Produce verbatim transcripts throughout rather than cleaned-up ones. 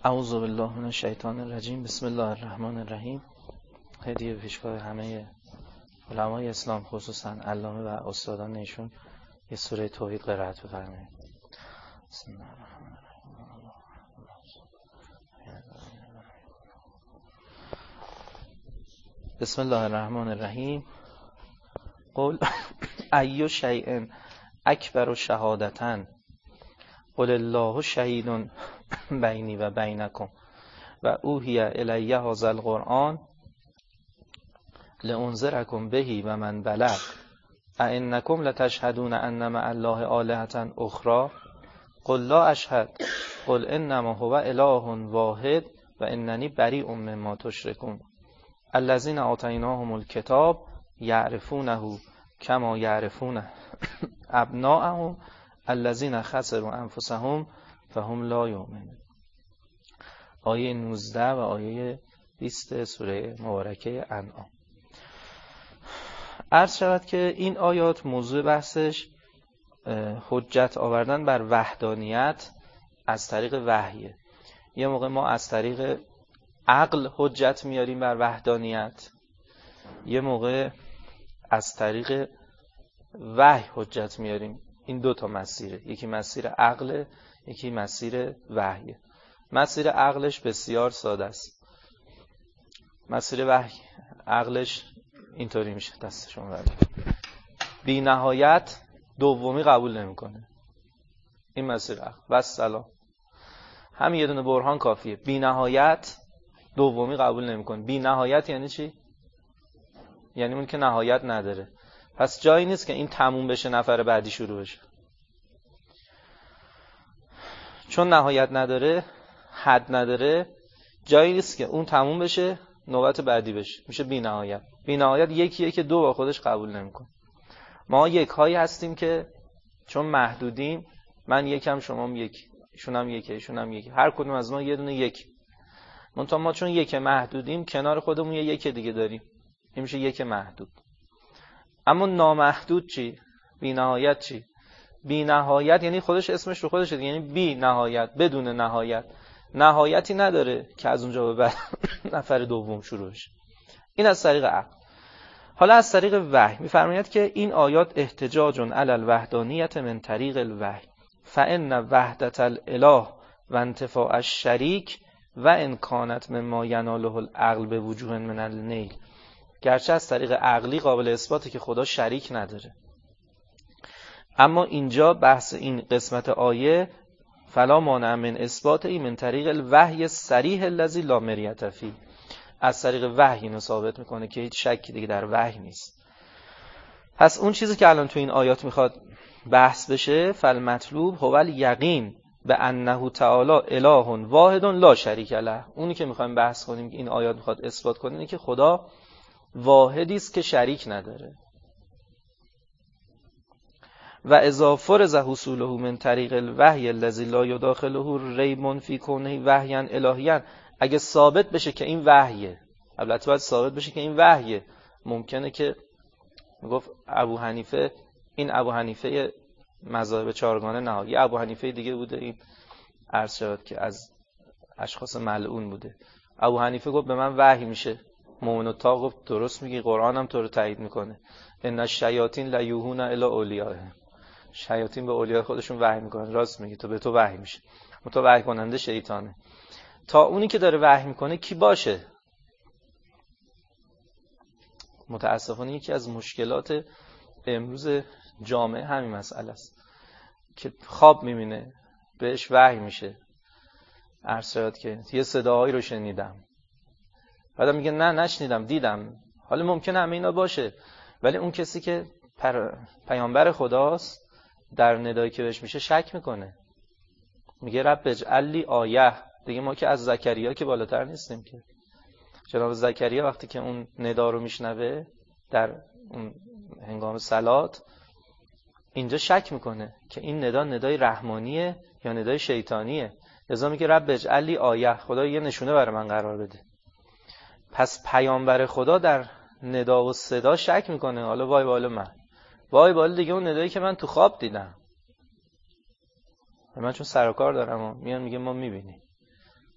اعوذ بالله من الشیطان الرجیم. بسم الله الرحمن الرحیم. هدیه پیشگاه همه علمای اسلام، خصوصا علامه و استادان ایشون، یه سوره توحید قرائت بفرمایید. بسم الله الرحمن الرحیم. بسم الله الرحمن الرحیم. قل ای شیء اکبر شهادةً قل الله شهید بینی و بینکم و اوحی الی هذا القرآن لانذرکم به و من بلغ ائنکم لتشهدون ان مع الله آلهة اخرى قل لا اشهد قل انما هو اله واحد و اننی بریء مما تشرکون الذین آتیناهم الکتاب یعرفونه کما یعرفون ابناءهم الذین خسروا انفسهم فهم لا یؤمنون. آیه نوزده و آیه بیست سوره مبارکه انعام. عرض شود که این آیات موضوع بحثش حجت آوردن بر وحدانیت از طریق وحیه. یه موقع ما از طریق عقل حجت میاریم بر وحدانیت، یه موقع از طریق وحی حجت میاریم. این دو تا مسیره، یکی مسیر عقل، یکی مسیر وحی. مسیر عقلش بسیار ساده است. مسیر وحی عقلش اینطوری میشه، دستشون برید بی نهایت دومی قبول نمیکنه. این مسیر عقل و سلام، همین یه دونه برهان کافیه. بی نهایت دومی قبول نمیکنه. بی نهایت یعنی چی؟ یعنی اون که نهایت نداره. پس جایی نیست که این تموم بشه نفر بعدی شروع بشه. چون نهایت نداره، حد نداره، جایی نیست که اون تموم بشه نوبت بعدی بشه. میشه بی نهایت. بی نهایت یکیه که دو با خودش قبول نمیکنه. ما یک هایی هستیم که چون محدودیم، من یکم، شما هم یک، ایشون هم یک، ایشون هم یک، هر کدوم از ما یه دونه یک. منتها ما چون یک محدودیم، کنار خودمون یه یک دیگه داریم. این میشه یک محدود. اما نامحدود چی؟ بی نهایت چی؟ بی نهایت یعنی خودش اسمش رو خودش دیگه، یعنی بی نهایت، بدون نهایت، نهایتی نداره که از اونجا به بعد نفر دوم شروع بشه. این از طریق عقل. حالا از طریق وحی می‌فرماید که این آیات احتجاج علی الوحدانیت من طریق الوحی فان وحدت الاله و انتفاء الشریک و ان کانت مما یناله العقل به وجوه من النیل. گرچه از طریق عقلی قابل اثباته که خدا شریک نداره، اما اینجا بحث این قسمت آیه فلا مانع من اثبات ای من طریق الوحی صریح الذی لا مریة فیه، از طریق وحی اینو ثابت میکنه که هیچ شکی دیگه در وحی نیست. پس اون چیزی که الان تو این آیات میخواد بحث بشه، فالمطلوب هو الیقین به انه تعالی اله واحد لا شریک له. اونی که میخوایم بحث کنیم که این آیات میخواد اثبات کنه اینه که خدا واحدی است که شریک نداره. و اذا فرض حصوله من طریق الوحی الذی لا یداخله ریب فی کونه وحیا الهیا، اگه ثابت بشه که این وحیه، البته باید ثابت بشه که این وحیه. ممکنه که میگفت ابو حنیفه، این ابو حنیفه مذاهب چهارگانه نه، یه ابو حنیفه دیگه بوده، این عرض شد که از اشخاص ملعون بوده. ابو حنیفه گفت به من وحی میشه. مومن الطاق گفت درست میگی، قرآن هم تو رو تایید میکنه. ان الشیاطین لا یوحون الی اولیاءهم، شیاطین به اولیاء خودشون وحی میکنن. راست میگی، تو به تو وحی میشه. تو وحی کننده شیطانه. تا اونی که داره وحی میکنه کی باشه؟ متاسفانه یکی از مشکلات امروز جامعه همین مسئله است که خواب میبینه بهش وحی میشه. عرض شد که یه صداهایی رو شنیدم، بعدم میگه نه نشنیدم، دیدم. حالا ممکنه همه اینا باشه، ولی اون کسی که پر... پیامبر خداست، در ندایی که بهش میشه شک میکنه. میگه رب اجعل لی آیه. دیگه ما که از زکریا که بالاتر نیستیم که. جناب زکریا وقتی که اون ندا رو میشنوه در اون هنگام صلات، اینجا شک میکنه که این ندا ندای رحمانیه یا ندای شیطانیه. لذا میگه رب اجعل لی آیه، خدا یه نشونه برای من قرار بده. پس پیامبر خدا در ندا و صدا شک میکنه. حالا وای بالا من، وای بالا دیگه اون ندایی که من تو خواب دیدم. من چون سر و کار دارم و میان میگه ما میبینیم.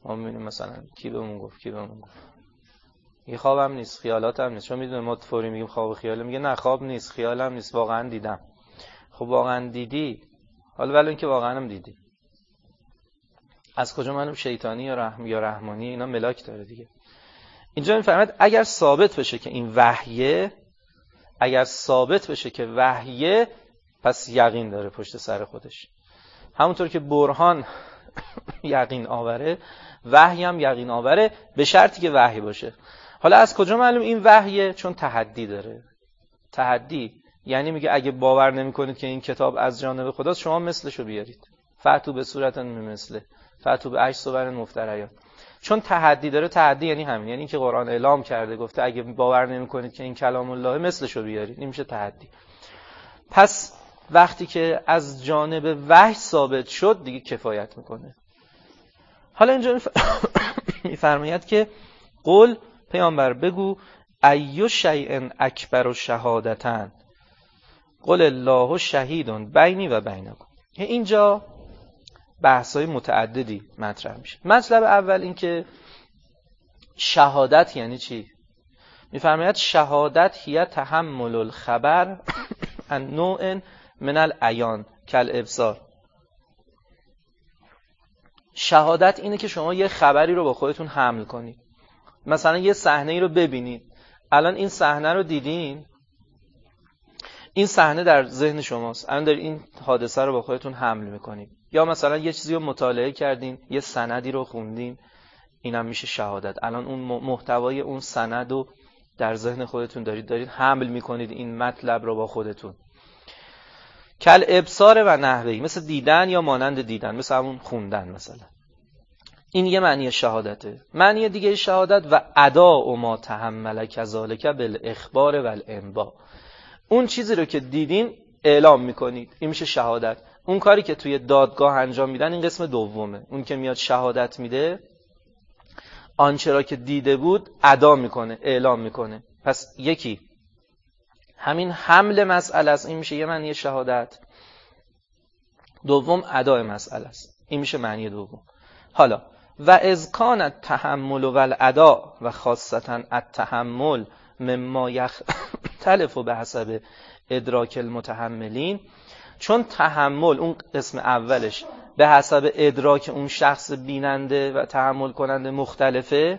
ما میبینیم مثلا کی بهمون گفت کی بهمون گفت این خوابم نیست، خیالاتم نیست. چون میدونه ما فوری میگیم خواب و خیاله، میگه نه خواب نیست، خیالم نیست، واقعا دیدم. خب واقعا دیدی، حالا ولی اینکه واقعا هم دیدی، از کجا معلوم شیطانی یا رحم یا رحمانی؟ اینا ملاک داره دیگه. اینجا میفرماید اگر ثابت بشه که این وحیه، اگر ثابت بشه که وحیه، پس یقین داره پشت سر خودش. همونطور که برهان یقین آوره، وحی هم یقین آوره، به شرطی که وحی باشه. حالا از کجا معلوم این وحیه؟ چون تحدی داره. تحدی یعنی میگه اگه باور نمی‌کنید که این کتاب از جانب خداست، شما مثلشو بیارید. فاتو به صورت مثله، فاتو به عشر صور مفتریات. چون تحدی داره. تحدی یعنی همین، یعنی که قرآن اعلام کرده، گفته اگه باور نمی‌کنید که این کلام الله، مثلشو بیارید. این میشه تحدی. پس وقتی که از جانب وحی ثابت شد دیگه کفایت میکنه. حالا اینجا میفرماید که قل، پیامبر بگو، ایو شیء اکبر شهادتن قل الله شهید بینی و بینکم. اینجا بحث‌های متعددی مطرح میشه. مطلب اول این که شهادت یعنی چی؟ میفرماید شهادت هی تحمل الخبر عن نوع من العیان کالابصار. شهادت اینه که شما یه خبری رو با خودتون حمل کنید. مثلا یه صحنه‌ای رو ببینید، الان این صحنه رو دیدین، این صحنه در ذهن شماست، الان دارید این حادثه رو با خودتون حمل میکنید. یا مثلا یه چیزی رو مطالعه کردین، یه سندی رو خوندین، اینم میشه شهادت. الان اون محتوای اون سند رو در ذهن خودتون دارید دارید حمل میکنید این مطلب رو با خودتون. کل ابصار و نحوی، مثل دیدن یا مانند دیدن، مثل همون خوندن مثلا. این یه معنی شهادته. معنی دیگه شهادت و ادا و ما تحمل کذالک بالاخبار و الانباء، اون چیزی رو که دیدین اعلام میکنید، این میشه شهادت. اون کاری که توی دادگاه انجام میدن این قسم دومه. اون که میاد شهادت میده، آنچه را که دیده بود ادا میکنه، اعلام میکنه. پس یکی همین حمل مسئله است، این میشه یه معنی شهادت. دوم ادای مسئله است، این میشه معنی دوم. حالا و اذ کان التحمل و الادا و خاصتا التحمل مما یختلف به حسب ادراک المتحملین، چون تحمل اون قسم اولش به حسب ادراک اون شخص بیننده و تحمل کننده مختلفه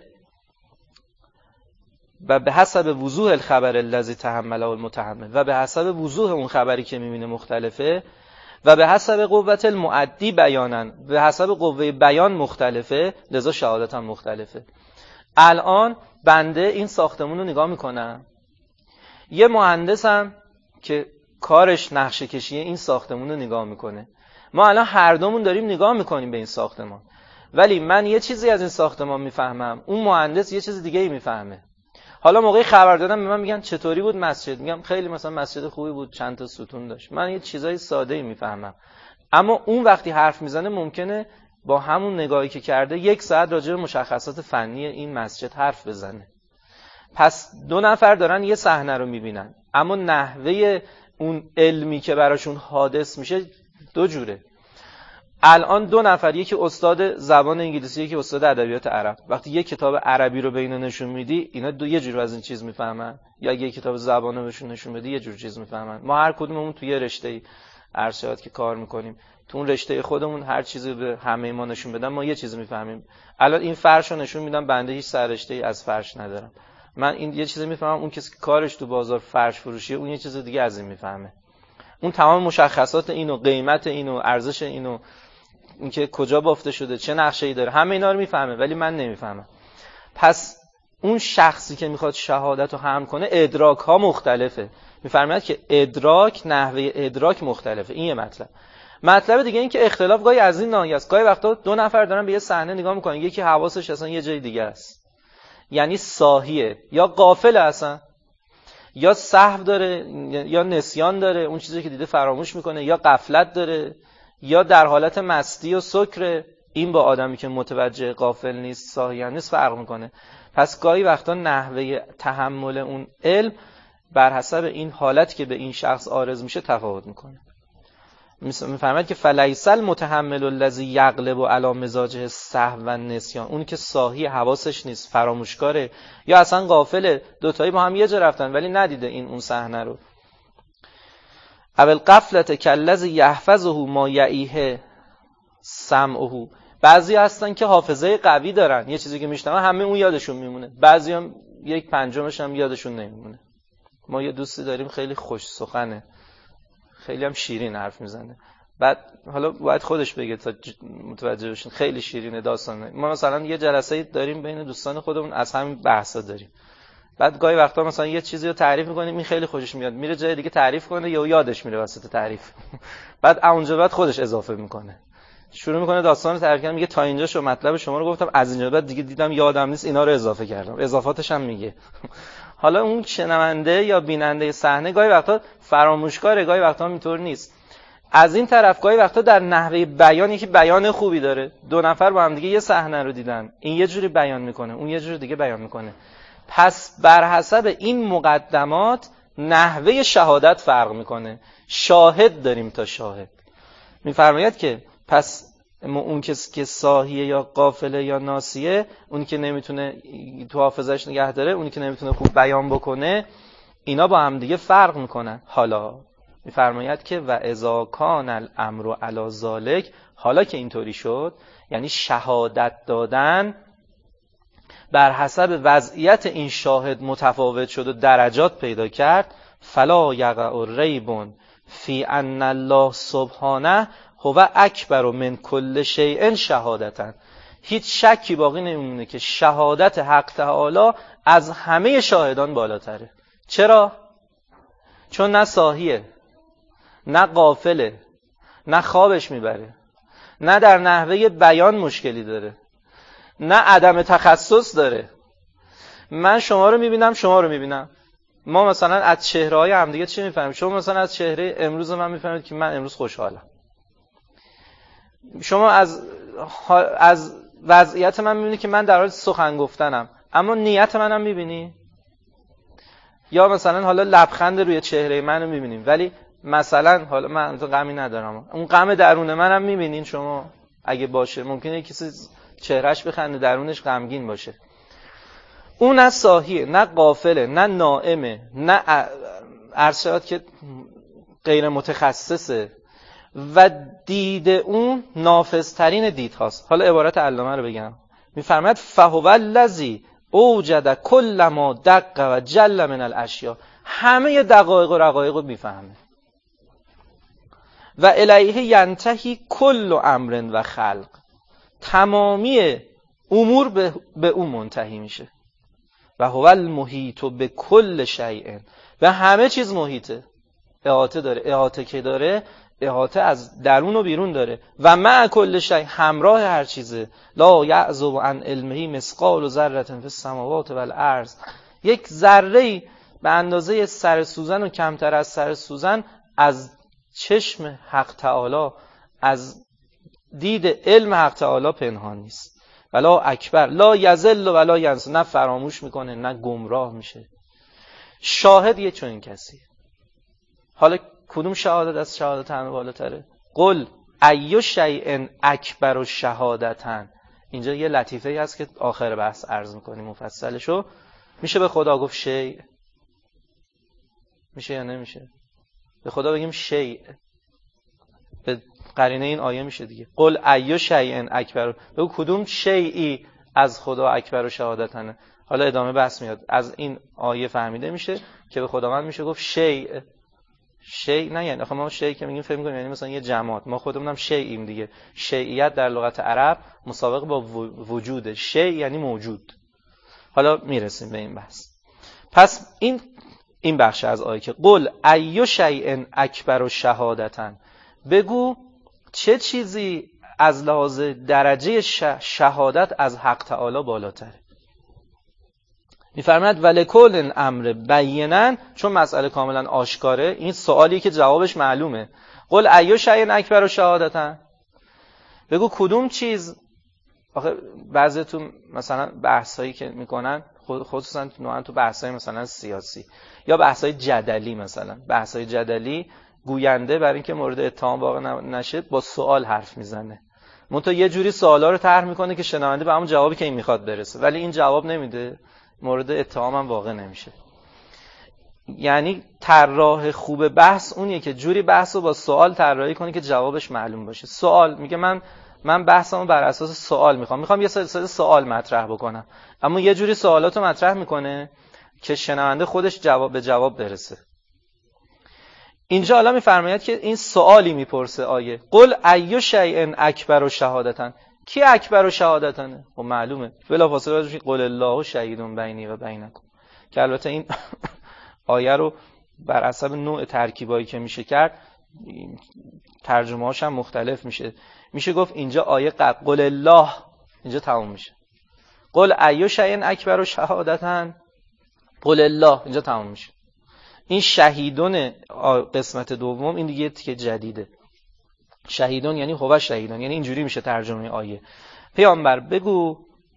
و به حسب وضوح الخبر الذی تحمله المتحمل، و به حسب وضوح اون خبری که میبینه مختلفه، و به حسب قوت المؤدی بیانن، به حسب قوه بیان مختلفه، لذا شهادت هم مختلفه. الان بنده این ساختمون رو نگاه میکنم، یه مهندسم که کارش نقشه کشی این ساختمون رو نگاه میکنه. ما الان هر دومون داریم نگاه میکنیم به این ساختمان، ولی من یه چیزی از این ساختمان میفهمم، اون مهندس یه چیز دیگه ای میفهمه. حالا موقعی خبر دادن به من میگن چطوری بود مسجد، میگم خیلی مثلا مسجد خوبی بود، چند تا ستون داشت. من یه چیزای ساده ای میفهمم، اما اون وقتی حرف میزنه ممکنه با همون نگاهی که کرده یک ساعت راجع به مشخصات فنی این مسجد حرف بزنه. پس دو نفر دارن یه صحنه رو میبینن، اما نحوه اون علمی که براشون حادث میشه دو جوره. الان دو نفر، یکی استاد زبان انگلیسی، یکی استاد ادبیات عرب، وقتی یک کتاب عربی رو به اینا نشون میدی، اینا دو یه جور از این چیز میفهمن، یا اگه یک کتاب زبان رو بهشون نشون بدی یه جور چیز میفهمن. ما هر کدوممون توی یه رشته ارشد که کار میکنیم، تو اون رشته خودمون هر چیزی به همه ما نشون بدن ما یه چیز میفهمیم. الان این فرش رو نشون میدم، بنده هیچ سررشته‌ای از فرش ندارم، من این یه چیزی میفهمم، اون کسی که کارش تو بازار فرش فروشیه اون یه چیز دیگه از این میفهمه. اون تمام مشخصات اینو، قیمت اینو، ارزش اینو، اینکه کجا بافته شده، چه نقشه‌ای داره، همه اینا رو میفهمه، ولی من نمیفهمم. پس اون شخصی که میخواد شهادت رو حمل کنه ادراک ها مختلفه. میفرماید که ادراک، نحوه ادراک مختلفه. این یه مطلب. مطلب دیگه این که اختلاف گاهی از این ناحیه است. گاهی وقتا دو نفر دارن به یه صحنه نگاه میکنن، یکی حواسش اصلا یه جای دیگه است، یعنی ساهیه یا غافله، اصلا یا سهو داره یا نسیان داره، اون چیزی که دیده فراموش میکنه، یا غفلت داره یا در حالت مستی و سکره. این با آدمی که متوجه غافل نیست، ساهی هم نیست فرق میکنه. پس گاهی وقتا نحوه تحمل اون علم بر حسب این حالت که به این شخص عارض میشه تفاوت میکنه. میفرماید که فلیس المتحمل الذی یغلب علی مزاجه السهو و النسیان، اون که ساهی حواسش نیست، فراموشکاره یا اصلا غافله، دوتایی با هم یه جا رفتن ولی ندیده این اون صحنه رو. اول غفلت کالذی یحفظه ما یعیه سمعه، بعضی هستن که حافظه قوی دارن، یه چیزی که میشنون همه اون یادشون میمونه، بعضی هم یک پنجمش هم یادشون نمیمونه. ما یه دوستی داریم خیلی خوش سخنه، خیلی هم شیرین حرف میزنه، بعد حالا باید خودش بگه تا متوجه بشین خیلی شیرینه داستانه. ما مثلا یه جلسه داریم بین دوستان خودمون از همین بحثا داریم، بعد گاهی وقتا مثلا یه چیزی رو تعریف میکنیم این خیلی خوشش میاد، میره جای دیگه تعریف کنه یا یادش میره وسط تعریف بعد اونجا بعد خودش اضافه میکنه، شروع میکنه داستان رو تعریف کردن، میگه تا اینجا شو مطلب شما رو گفتم، از اینجا بعد دیگه دیدم یادم نیست اینا رو اضافه کردم، اضافاتش هم میگه. حالا اون شنونده یا بیننده صحنه گاهی وقتا فراموشکاره، گاهی وقتا اینطور نیست. از این طرف گاهی وقتا در نحوه بیان یکی بیان خوبی داره، دو نفر با هم دیگه یه صحنه رو دیدن، این یه جوری بیان میکنه اون یه جوری دیگه بیان میکنه، پس بر حسب این مقدمات نحوه شهادت فرق میکنه. شاهد داریم تا شاهد. میفرماید که پس اون کسی که ساهیه یا غافله یا ناسیه، اون که نمیتونه تو حافظش نگه داره، اون که نمیتونه خوب بیان بکنه، اینا با هم دیگه فرق میکنن. حالا میفرماید که و اذا کان الامر علی ذلک، حالا که اینطوری شد، یعنی شهادت دادن بر حسب وضعیت این شاهد متفاوت شد و درجات پیدا کرد، فلا یقع ریب فی ان الله سبحانه هو اکبر من کل شیء شهادتا، هیچ شکی باقی نمیمونه که شهادت حق تعالی از همه شاهدان بالاتره. چرا؟ چون نه ساهیه، نه غافله، نه خوابش میبره، نه در نحوه بیان مشکلی داره، نه عدم تخصص داره. من شما رو میبینم، شما رو میبینم، ما مثلا از چهره‌های هم دیگه چی میفهمیم؟ شما مثلا از چهره امروز من میفهمید که من امروز خوشحالم، شما از از وضعیت من میبینی که من در حال سخن گفتنم، اما نیت منم میبینی؟ یا مثلا حالا لبخند روی چهره منو میبینیم، ولی مثلا حالا من غمی ندارم، اون غم درون منم میبینین شما؟ اگه باشه ممکنه کسی چهرهش بخنده درونش غمگین باشه. اون نه ساهیه، نه غافله، نه نائمه، نه ارشاد که غیر متخصصه و دید اون نافذترین دید هاست. حالا عبارت علامه رو بگم، میفرماید فهو الذی اوجد کل ما دق و جل من الاشیاء، همه دقایق و رقایق رو میفهمه و الیه ینتهی کل امر و خلق، تمامی امور به, به اون منتهی میشه. و هو المحیط به کل شیء، و همه چیز محیطه، احاطه داره. احاطه که داره، احاطه از درون و بیرون داره. و مع کل شیء، همراه هر چیزه. لا یعزب عن علمه مثقال ذره فی السماوات و الارض، یک ذره به اندازه سر سوزن و کمتر از سر سوزن از چشم حق تعالی، از دید علم حق تعالی پنهان نیست. ولا اکبر لا یذل ولا ینس، نه فراموش میکنه نه گمراه میشه. شاهد یه چنین کسی. حالا کدوم شهادت از شهادت همه بالاتره؟ قل ای شیء اکبر و شهادتن. اینجا یه لطیفه ای هست که آخر بحث عرض میکنیم مفصلشو. میشه به خدا گفت شیء؟ میشه یا نمیشه؟ به خدا بگیم شیء، به قرینه این آیه میشه دیگه. قل ای شیء اکبر، بگو کدوم شیئی از خدا اکبر و شهادتنه. حالا ادامه بحث میاد. از این آیه فهمیده میشه که به خداوند میشه گفت شیء. شیء نه یعنی آخه ما شیء که میگیم فکر میکنیم یعنی مثلا یه جماعت، ما خودمون هم شیءیم دیگه. شیعیت در لغت عرب مساوق با وجوده. شیء یعنی موجود. حالا میرسیم به این بحث. پس این این بخش از آیه که قل ای شیء اکبر و شهادتن، بگو چه چیزی از لحاظ درجه شهادت از حق تعالی بالاتره. میفرماید ولکل امر بینا، چون مسئله کاملا آشکاره، این سوالی که جوابش معلومه. قل ای شیء اکبر و شهادتن، بگو کدوم چیز. آخه بعضیتون مثلا بحثایی که میکنن خصوصا نوعا تو بحثای مثلا سیاسی یا بحثای جدلی، مثلا بحثای جدلی گوینده برای اینکه مورد اتهام واقع نشه با سوال حرف میزنه. منتها یه جوری سوالا رو طرح میکنه که شنونده به همون جوابی که این میخواد برسه، ولی این جواب نمیده، مورد اتهام هم واقع نمیشه. یعنی طراح خوب بحث اونیه که جوری بحث رو با سوال طراحی کنه که جوابش معلوم باشه. سوال میگه من من بحثمو بر اساس سوال میخوام میخوام یه سلسله سوال مطرح بکنم، اما یه جوری سوالاتو مطرح میکنه که شنونده خودش جواب به جواب برسه. اینجا حالا میفرماید که این سوالی میپرسه آیه، قل ایو شیء اکبر و شهادتن، کی اکبر و شهادتنه؟ خب معلومه بلافاصله میشه قل الله شهید بینی و بینکم، که البته این آیه رو بر حسب نوع ترکیبایی که میشه کرد ترجمه هاش هم مختلف میشه. میشه گفت اینجا آیه قل الله اینجا تموم میشه، قل ایو شیء اکبر و شهادتن قل الله اینجا تموم میشه. این شهیدون قسمت دوم این دیگه که جدیده، شهیدون یعنی هو شهیدون، یعنی اینجوری میشه ترجمه آیه، پیامبر بگو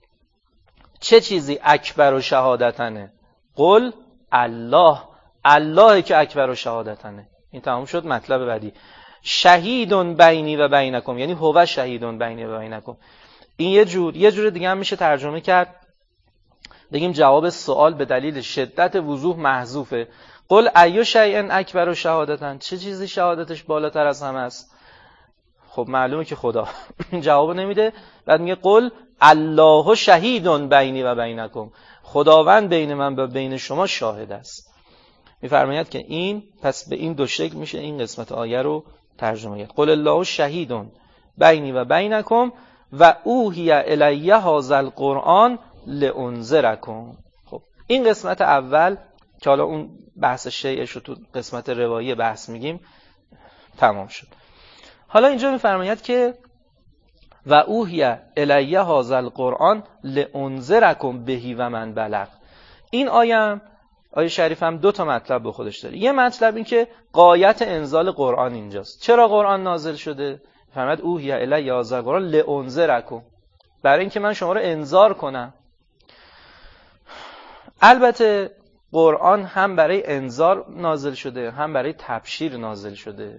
چه چیزی اکبر و شهادتنه؟ قل الله، الله که اکبر و شهادتنه. این تمام شد. مطلب بعدی شهیدون بینی و بینکم، یعنی هو شهیدون بینی و بینکم. این یه جور یه جور دیگه هم میشه ترجمه کرد، بگیم جواب سوال به دلیل شدت وضوح محذوفه. قل ایو شیء اکبر و شهادتن، چه چیزی شهادتش بالاتر از همه است؟ خب معلومه که خدا. جواب نمیده، بعد میگه قل الله شهیدون بینی و بینکم، خداوند بین من و بین شما شاهد است. میفرماید که این پس به این دو شکل میشه این قسمت آیه رو ترجمه کرد. قل الله شهیدون بینی و بینکم و اوحی الی هذا القرآن لانذرکم. خب این قسمت اول که حالا اون بحث شیعش رو تو قسمت روایی بحث میگیم تمام شد. حالا اینجا میفرماید که و اوحی الی هذا القرآن لانذرکم بهی و من بلغ. این آیه آیه شریف هم دو تا مطلب به خودش داره. یه مطلب این که غایت انزال قرآن اینجاست. چرا قرآن نازل شده؟ فرمود اوحی الی هذا القرآن لانذرکم، برای اینکه من شما رو انذار کنم. البته قرآن هم برای انذار نازل شده هم برای تبشیر نازل شده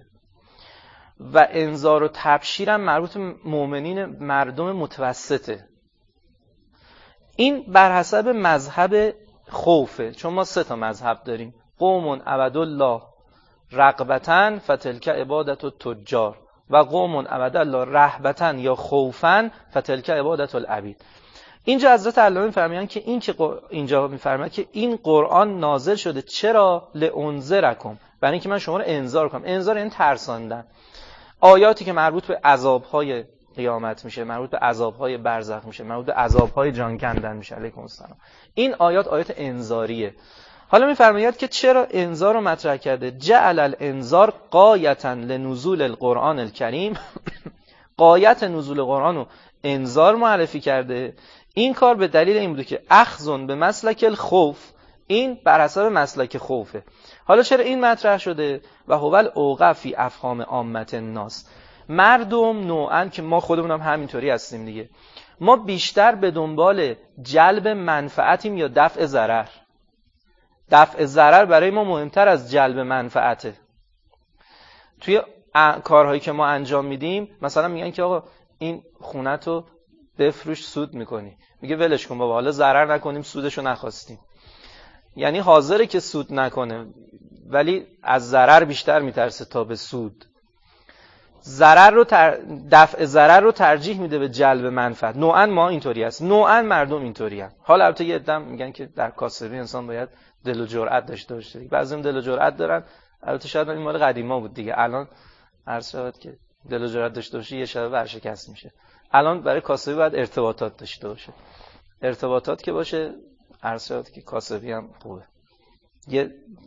و انذار و تبشیر هم مربوط به مؤمنین مردم متوسطه. این بر حسب مذهب خوفه، چون ما سه تا مذهب داریم، قوم عبدالله رغبتن فتلک عبادت التجار و قوم عبدالله رهبتن یا خوفن فتلک عبادت العبید. اینجا حضرت علامه می‌فرمایند که این که اینجا می‌فرماید که این قرآن نازل شده چرا؟ لانذرکم، برای اینکه من شما رو انذار کنم. انذار یعنی ترساندن. آیاتی که مربوط به عذاب‌های قیامت میشه، مربوط به عذاب‌های برزخ میشه، مربوط به عذاب‌های جان کندن میشه. علیکم السلام. این آیات آیات انذاریه. حالا می‌فرماید که چرا انذار رو مطرح کرده؟ جعل الانذار غایةً لنزول القرآن الکریم. غایت نزول قرآن رو انذار معرفی کرده. این کار به دلیل این بوده که اخذون به مسلک الخوف، این بر حسب مسلک خوفه. حالا چرا این مطرح شده؟ و هو الاوقع فی افهام عامه الناس، مردم نوعاً که ما خودمون هم همینطوری هستیم دیگه، ما بیشتر به دنبال جلب منفعتیم یا دفع ضرر. دفع ضرر برای ما مهمتر از جلب منفعته. توی کارهایی که ما انجام میدیم مثلا میگن که آقا این خونه‌تو بفروش سود میکنی، میگه ولش کن بابا، حالا ضرر نکنیم سودشو نخواستیم. یعنی حاضره که سود نکنه ولی از ضرر بیشتر میترسه تا به سود. ضرر رو تر... دفع ضرر رو ترجیح میده به جلب منفعت. نوعاً ما اینطوری هست، نوعاً مردم اینطوری هست. حالا البته یه عده میگن که در کاسبی انسان باید دل و جرأت داشته باشه. بعضیم دل و جرأت دارن، البته شاید این مال قدیما بود دیگه، الان عرض شود که دل و جرأت داشته باشه یه شب ورشکست میشه. الان برای کاسبی باید ارتباطات داشته باشه. ارتباطات که باشه عرض شود که کاسبی هم خوبه. یه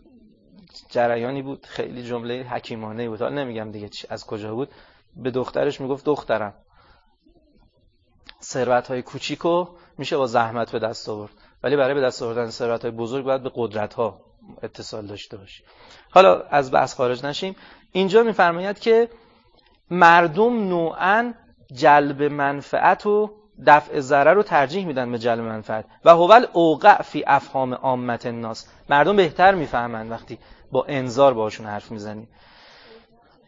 جریانی بود خیلی جمله حکیمانه بود، حالا نمیگم دیگه از کجا بود، به دخترش میگفت دخترم ثروت‌های کوچیکو میشه با زحمت به دست آورد، ولی برای به دست آوردن ثروت‌های بزرگ باید به قدرت‌ها اتصال داشته باشی. حالا از بحث خارج نشیم. اینجا میفرماید که مردم نوعاً جلب منفعت و دفع ضرر رو ترجیح میدن به جلب منفعت. و هو الاوقع فی افهام عامه الناس، مردم بهتر میفهمن وقتی با انذار باشون حرف میزنی.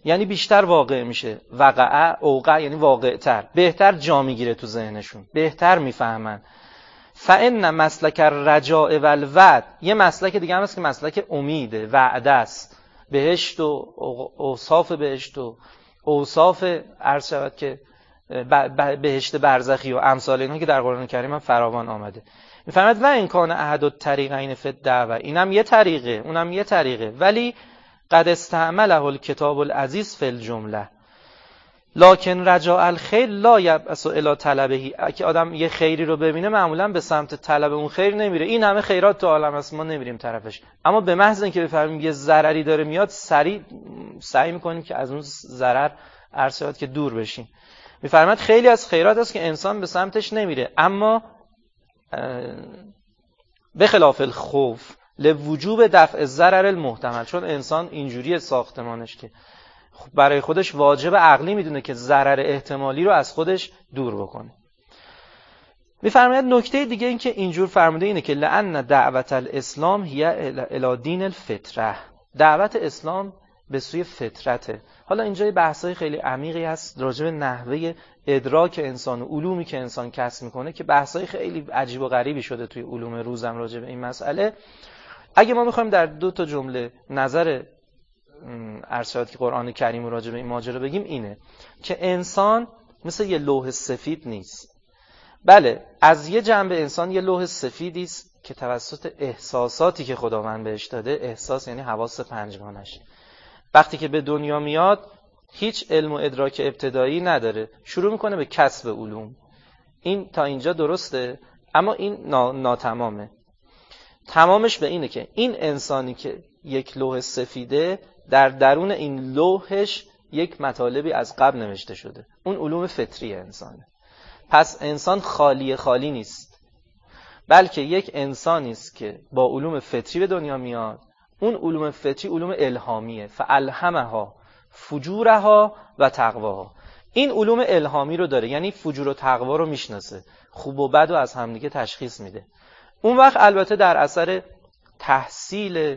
یعنی بیشتر واقع میشه. وقع اوقع یعنی واقع تر، بهتر جا میگیره تو ذهنشون، بهتر میفهمن. فان مسلک الرجاء والوعد، یه مسلک دیگه هم هست که مسلک امیده، وعده است. بهشت و اوصاف بهشت و اوصاف عرض شود که بهشت برزخی و امثال اینها که در قرآن کریم هم فراوان آمده. میفرماید و این کان احد الطریقین فی الدعوه، اینم یه طریقه اونم یه طریقه، ولی قد استعمله الکتاب العزیز فی الجمله لکن رجاء الخیر لا یبعث الی طلبه. اگه آدم یه خیری رو ببینه معمولا به سمت طلب اون خیر نمیره. این همه خیرات تو عالم هست ما نمیریم طرفش، اما به محض اینکه بفهمیم یه ضرری داره میاد سریع سعی میکنیم که از اون ضرر عرض شود که دور بشیم. میفرماید خیلی از خیرات هست که انسان به سمتش نمیره، اما به خلاف الخوف لوجوب دفع الضرر المحتمل، چون انسان اینجوری ساختمانش که برای خودش واجب عقلی میدونه که ضرر احتمالی رو از خودش دور بکنه. میفرماید نکته دیگه این که اینجور فرموده اینه که لأن دعوت الاسلام هی الی دین الفطره، دعوت اسلام به سوی فطرته. حالا اینجا یه بحثای خیلی عمیقی هست راجع به نحوه ادراک انسان و علومی که انسان کسب میکنه که بحثای خیلی عجیب و غریبی شده توی علوم روزم راجع به این مسئله. اگه ما میخوایم در دو تا جمله نظر ارشاد که قرآن کریم راجع به این ماجرا بگیم اینه که انسان مثل یه لوح سفید نیست. بله از یه جنبه انسان یه لوح سفیدی است که توسط احساساتی که خداوند بهش داده، احساس یعنی حواس پنجگانش، وقتی که به دنیا میاد هیچ علم و ادراک ابتدایی نداره، شروع میکنه به کسب علوم. این تا اینجا درسته، اما این ناتمامه. تمامش به اینه که این انسانی که یک لوح سفیده، در درون این لوحش یک مطالبی از قبل نوشته شده، اون علوم فطری انسانه. پس انسان خالی خالی نیست، بلکه یک انسانی است که با علوم فطری به دنیا میاد. اون علوم فطری علوم الهامیه، فالهمها فجورها و تقواها. این علوم الهامی رو داره، یعنی فجور و تقوا رو میشناسه، خوب و بد رو از همدیگه تشخیص میده. اون وقت البته در اثر تحصیل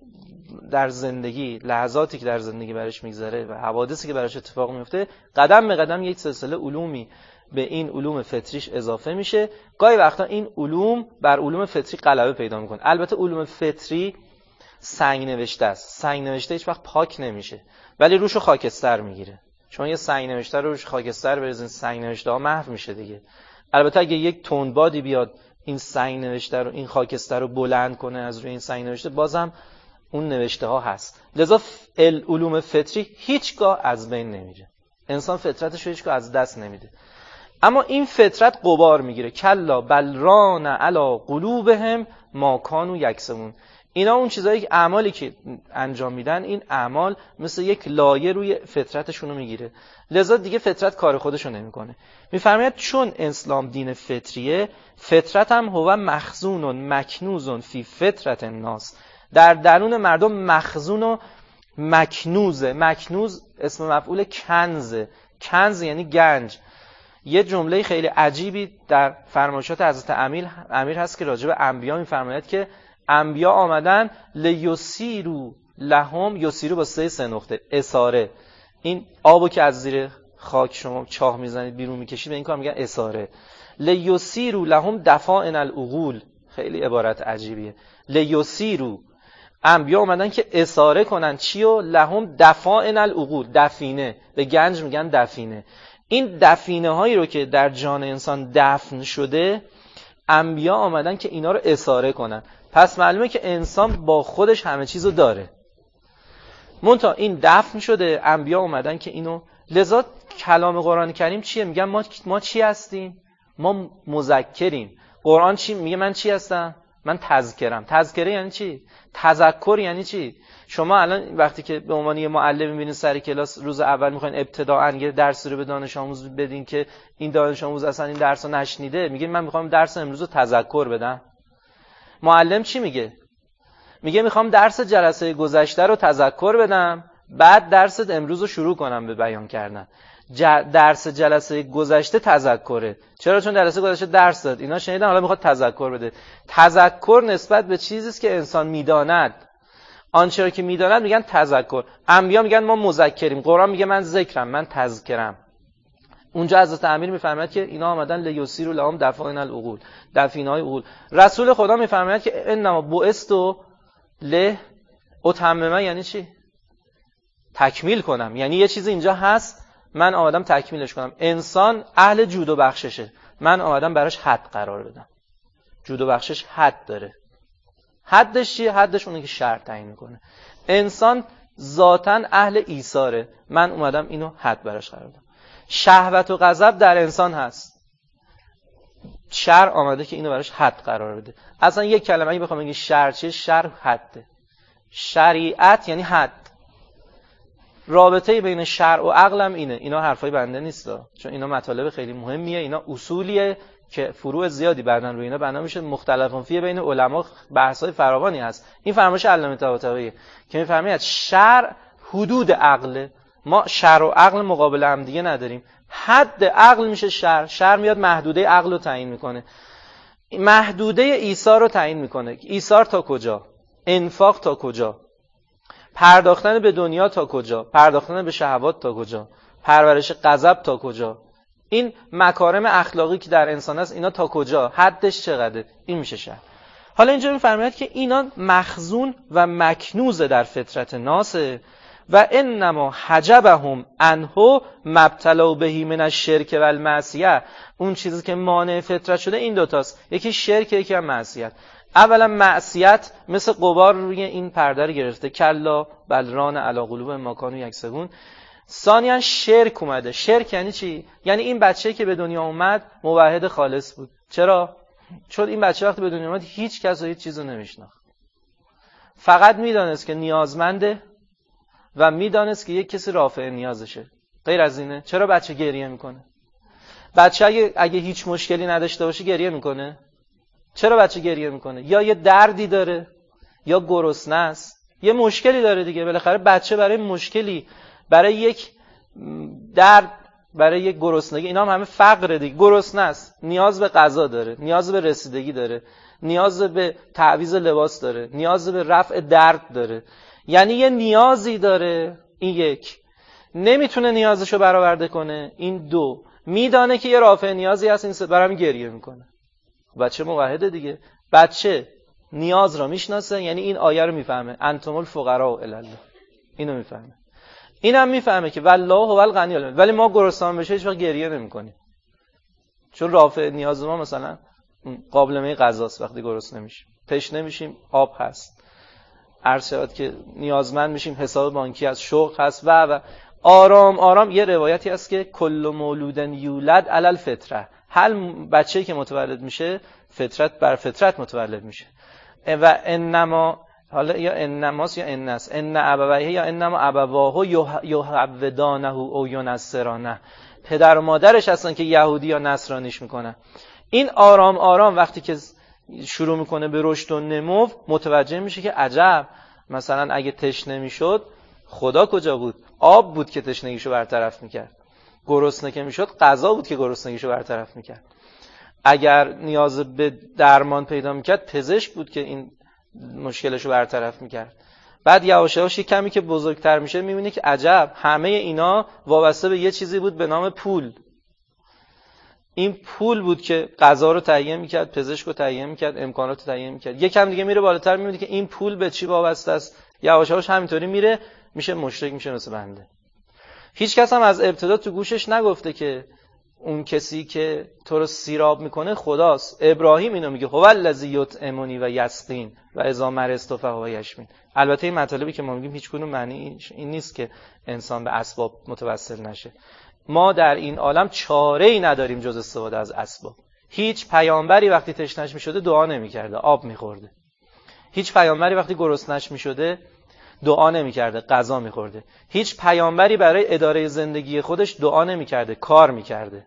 در زندگی، لحظاتی که در زندگی برش میگذره و حوادثی که برش اتفاق میفته، قدم به قدم یک سلسله علومی به این علوم فطریش اضافه میشه. گاهی وقتا این علوم بر علوم فطری غلبه پیدا میکنه. البته علوم فطری سنگ نوشته است، سنگ نوشته هیچ وقت پاک نمیشه، ولی روشو خاکستر میگیره. چون یه سنگ نوشته رو روش خاکستر بریزین، سنگ نوشته ها محو میشه دیگه. البته اگه یک تندبادی بیاد این سنگ نوشته رو، این خاکستر رو بلند کنه از روی این سنگ نوشته، بازم اون نوشته ها هست. لذا علوم فطری هیچگاه از بین نمیره، انسان فطرتش رو هیچگاه از دست نمیده. اما این فطرت غبار میگیره. کلا بل ران علی قلوبهم ما کانوا یکسبون. اینا اون چیزایی که اعمالی که انجام میدن، این اعمال مثل یک لایه روی فطرتشون رو میگیره، لذا دیگه فطرت کار خودشو نمیکنه. میفرماید چون اسلام دین فطریه، فطرت هم هو مخزون مکنوز فی فطرت الناس، در درون مردم مخزون و مکنوزه. مکنوز اسم مفعول کنزه، کنز یعنی گنج. یه جمله خیلی عجیبی در فرمایشات حضرت امیر امیر هست که راجع به انبیا میفرماید که انبیا آمدن لیسیرو لهم، یسیرو با سه سه نقطه، اساره. این آبو که از زیر خاک شما چاه میزنید بیرون میکشید، به این کار میگن اساره. لیسیرو لهم دفائن العقول، خیلی عبارت عجیبیه. لیسیرو، انبیا اومدن که اساره کنن چیو؟ لهم دفائن العقول، دفینه. به گنج میگن دفینه. این دفینه هایی رو که در جان انسان دفن شده، انبیا آمدن که اینا رو اساره کنن. پس معلومه که انسان با خودش همه چیزو داره، منتها این دفن شده، انبیا اومدن که اینو. لذا کلام قرآن کریم چیه؟ میگن ما ما چی هستیم؟ ما مذکریم. قرآن چی میگه؟ من چی هستم؟ من تذکرم. تذکره یعنی چی؟ تذکر یعنی چی؟ شما الان وقتی که به عنوان یه معلم میبینید سر کلاس روز اول میخواین ابتداء یه درسی رو به دانش آموز بدین که این دانش آموز اصلا این درس رو نشنیده، میگین من میخوام درس امروز رو تذکر بدم. معلم چی میگه؟ میگه میخوام درس جلسه گذشته رو تذکر بدم، بعد درس امروز رو شروع کنم به بیان کردن. ج... درس جلسه گذشته تذکره. چرا؟ چون جلسه گذشته درس داد، اینا شنیدن، حالا میخواد تذکر بده. تذکر نسبت به چیزی است که انسان میداند. آنچه را که میداند میگن تذکر. انبیا میگن ما مذکریم، قرآن میگه من ذکرم، من تذکرم. اونجا حضرت امیر میفرماید که اینا آمدن لیسیروا لهم دفائن العقول، دفینه‌های عقول. رسول خدا میفرماید که انما بعثت ل اتمم، یعنی چی؟ تکمیل کنم. یعنی یه چیزی اینجا هست من آمدم تکمیلش کنم. انسان اهل جود و بخششه، من آمدم براش حد قرار بدم. جود و بخشش حد داره. حدش چیه؟ حدش اونه که شرع تعیین میکنه. انسان ذاتاً اهل ایثاره، من اومدم اینو حد براش قرار بدم. شهوت و غضب در انسان هست، شرع آمده که اینو براش حد قرار بده. اصلا یک کلمه اگه بخوام بگم شرع چیه، شرع حده. شریعت یعنی حد. رابطه بین شرع و عقل هم اینه. اینا حرفای بنده نیست، چون اینا مطالب خیلی مهمیه، اینا اصولیه که فروع زیادی بعداً روی اینا بنا میشه. مختلفون فیه بین علما بحث‌های فراوانی هست. این فرمایش علامه طباطبایی که میفرماید شرع حدود عقل، ما شرع و عقل مقابل هم دیگه نداریم. حد عقل میشه شرع، شرع میاد محدوده عقل رو تعیین میکنه، محدوده ایثار رو تعیین میکنه. ایثار تا کجا، انفاق تا کجا، پرداختن به دنیا تا کجا، پرداختن به شهوات تا کجا، پرورش غضب تا کجا، این مکارم اخلاقی که در انسان هست اینا تا کجا، حدش چقدره، این میشه شرع. حالا اینجا میفرماید که اینا مخزون و مکنوز در فطرت ناسه و انما حجبهم عنه مبتلوا به من الشرک و المعصیه. اون چیزی که مانع فطرت شده این دوتاست، یکی شرک، یکی هم معصیت. اولا معصیت مثل غبار روی این پرده رو گرفته، کلا بل ران علی قلوب ما کانوا یکسبون. ثانیاً شرک اومده. شرک یعنی چی؟ یعنی این بچه‌ای که به دنیا اومد موحد خالص بود. چرا؟ چون این بچه وقتی به دنیا اومد هیچ کس و هیچ چیزو نمیشناخت، فقط میدانست که نیازمنده و میدانست که یک کسی رافع نیازشه. غیر از اینه. چرا بچه گریه میکنه؟ بچه اگه, اگه هیچ مشکلی نداشته باشه گریه میکنه؟ چرا بچه گریه میکنه؟ یا یه دردی داره، یا گرسنه است، یه مشکلی داره دیگه. بالاخره بچه برای مشکلی، برای یک درد، برای یک گرسنگی، اینا هم همه فقر دیگه. گرسنه است، نیاز به غذا داره، نیاز به رسیدگی داره، نیاز به تعویض لباس داره، نیاز به رفع درد داره. یعنی یه نیازی داره. این یک. نمیتونه نیازشو برآورده کنه. این دو. میدانه که یه رافع نیازی هست، این برام گریه میکنه. بچه موحده دیگه. بچه نیاز را میشناسه، یعنی این آیه رو میفهمه، انتم الفقراء الی الله. اینو میفهمه. اینم میفهمه که والله هو الغنی الحمید. ولی ما گرسنه بشه هیچ وقت گریه نمیکنیم، چون رافع نیاز ما مثلا قابلمه غذاست. وقتی گرسنه میشیم، تشنه میشیم، آب هست. عرض شود که نیازمند میشیم، حساب بانکی هست، شغل هست و و آرام آرام. یه روایتی هست که کل مولود یولد علی الفطره، هر بچه‌ای که متولد میشه فطرت بر فطرت متولد میشه. و انما، حالا یا انماس یا انس، ان ابویه یا انما ابواه یهودانه او ینصرانه، پدر و مادرش هستن که یهودی یا نصرانیش میکنن. این آرام آرام وقتی که شروع میکنه به رشد و نمو، متوجه میشه که عجب، مثلا اگه تشنه میشد خدا کجا بود؟ آب بود که تشنگیشو برطرف میکرد. گرسنه که میشد غذا بود که گرسنگیشو برطرف میکرد. اگر نیاز به درمان پیدا میکرد پزشک بود که این مشکلشو برطرف میکرد. بعد یواش یواش کمی که بزرگتر میشه میبینه که عجب، همه اینا وابسته به یه چیزی بود به نام پول. این پول بود که غذا رو تهیه میکرد، پزشک رو تهیه میکرد، امکانات رو تهیه میکرد. یکم دیگه میره بالاتر میبینه که این پول به چی وابسته است. یواش یواش همینطوری میره میشه مشرک، میشه مثل بنده. هیچ کس هم از ابتدا تو گوشش نگفته که اون کسی که تو رو سیراب میکنه خداست. ابراهیم اینو میگه هو الذی یطعمنی و یسقین و اذا مرضت فهو یشفین. البته این مطالبی که ما میگیم هیچ کدوم معنی این نیست که انسان به اسباب متوسل نشه. ما در این عالم چاره‌ای نداریم جز استفاده از اسباب. هیچ پیامبری وقتی تشنه‌اش میشده دعا نمیکرده، آب میخورده. هیچ پیامبری وقتی گرسنه‌اش میشده دعا نمیکرده، غذا میخورده. هیچ پیامبری برای اداره زندگی خودش دعا نمیکرده، کار میکرده.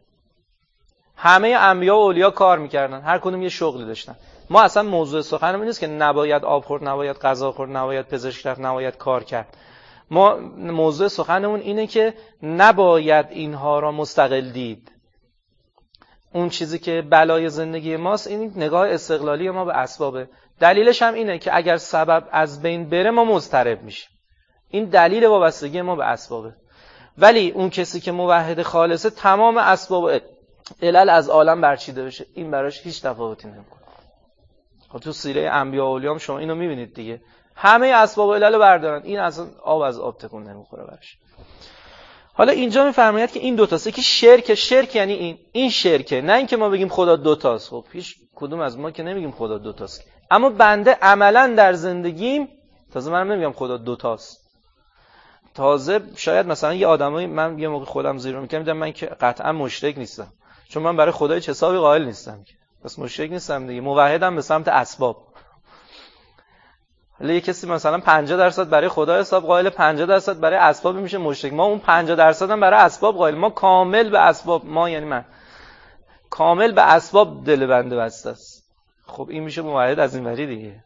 همه انبیا و اولیا کار میکردن، هر کدوم یه شغلی داشتن. ما اصلا موضوع سخنمون نیست که نباید آب خورد، نباید غذا خورد، نباید پزشک رفت، نباید کار کرد. ما موضوع سخنمون اینه که نباید اینها را مستقل دید. اون چیزی که بلای زندگی ماست این نگاه استقلالی ما به اسبابه. دلیلش هم اینه که اگر سبب از بین بره ما مضطرب میشیم. این دلیل وابستگی ما به اسبابه. ولی اون کسی که موحد خالصه تمام اسباب علل از عالم برچیده بشه، این براش هیچ تفاوتی نمیکنه. خب تو سیره انبیا و اولیام شما اینو میبینید دیگه، همه اسباب علل رو بردارن، این اصلا آب از آب تکون نمیخوره براش. حالا اینجا میفرماید که این دو تاست که شرک، شرک یعنی این این شرکه، نه اینکه ما بگیم خدا دو تاست. خب هیچ کدوم از ما که نمیگیم خدا دو تاست، اما بنده عملاً در زندگیم، تازه منم نمیگم خدا دو تاست، تازه شاید مثلا یه آدمایی، من یه موقع خودم زیر رو میگم میدم من که قطعا مشرک نیستم، چون من برای خدای چه حسابی قائل نیستم که، پس مشرک نیستم دیگه، موحدم به سمت اسباب. حالا یه کسی مثلا پنجاه درصد برای خدا حساب قائل، پنجاه درصد برای اسباب، میشه مشرک. ما اون پنجاه درصد هم برای اسباب قائل، ما کامل به اسباب، ما یعنی من کامل به اسباب دل بنده بسته است. خب این میشه موحد از این وری دیگه.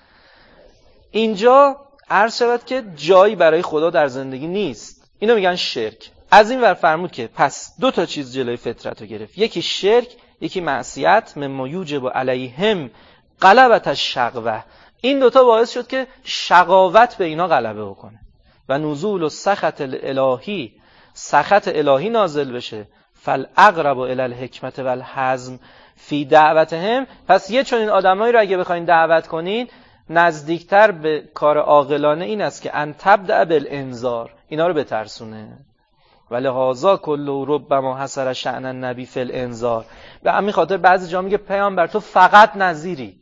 اینجا عرض شود که جایی برای خدا در زندگی نیست، اینو میگن شرک. از این ور فرمود که پس دو تا چیز جلوی فطرت رو گرفت، یکی شرک، یکی معصیت، مما یوجب علیهم غلبة الشقوة. این دوتا باعث شد که شقاوت به اینا غلبه بکنه و نزول و سخط الالهی، سخط الهی نازل بشه. فالاقرب الی الحکمت و الحزم فی دعوتهم. پس یه چنین آدمایی رو اگه بخواید دعوت کنین، نزدیکتر به کار عاقلانه این است که ان تبدأ بالانذار، اینا رو بترسونه. ولهذا کل ربما حصر شأن النبی فی الانذار. به همین خاطر بعضی جا میگه پیامبر تو فقط نذیری،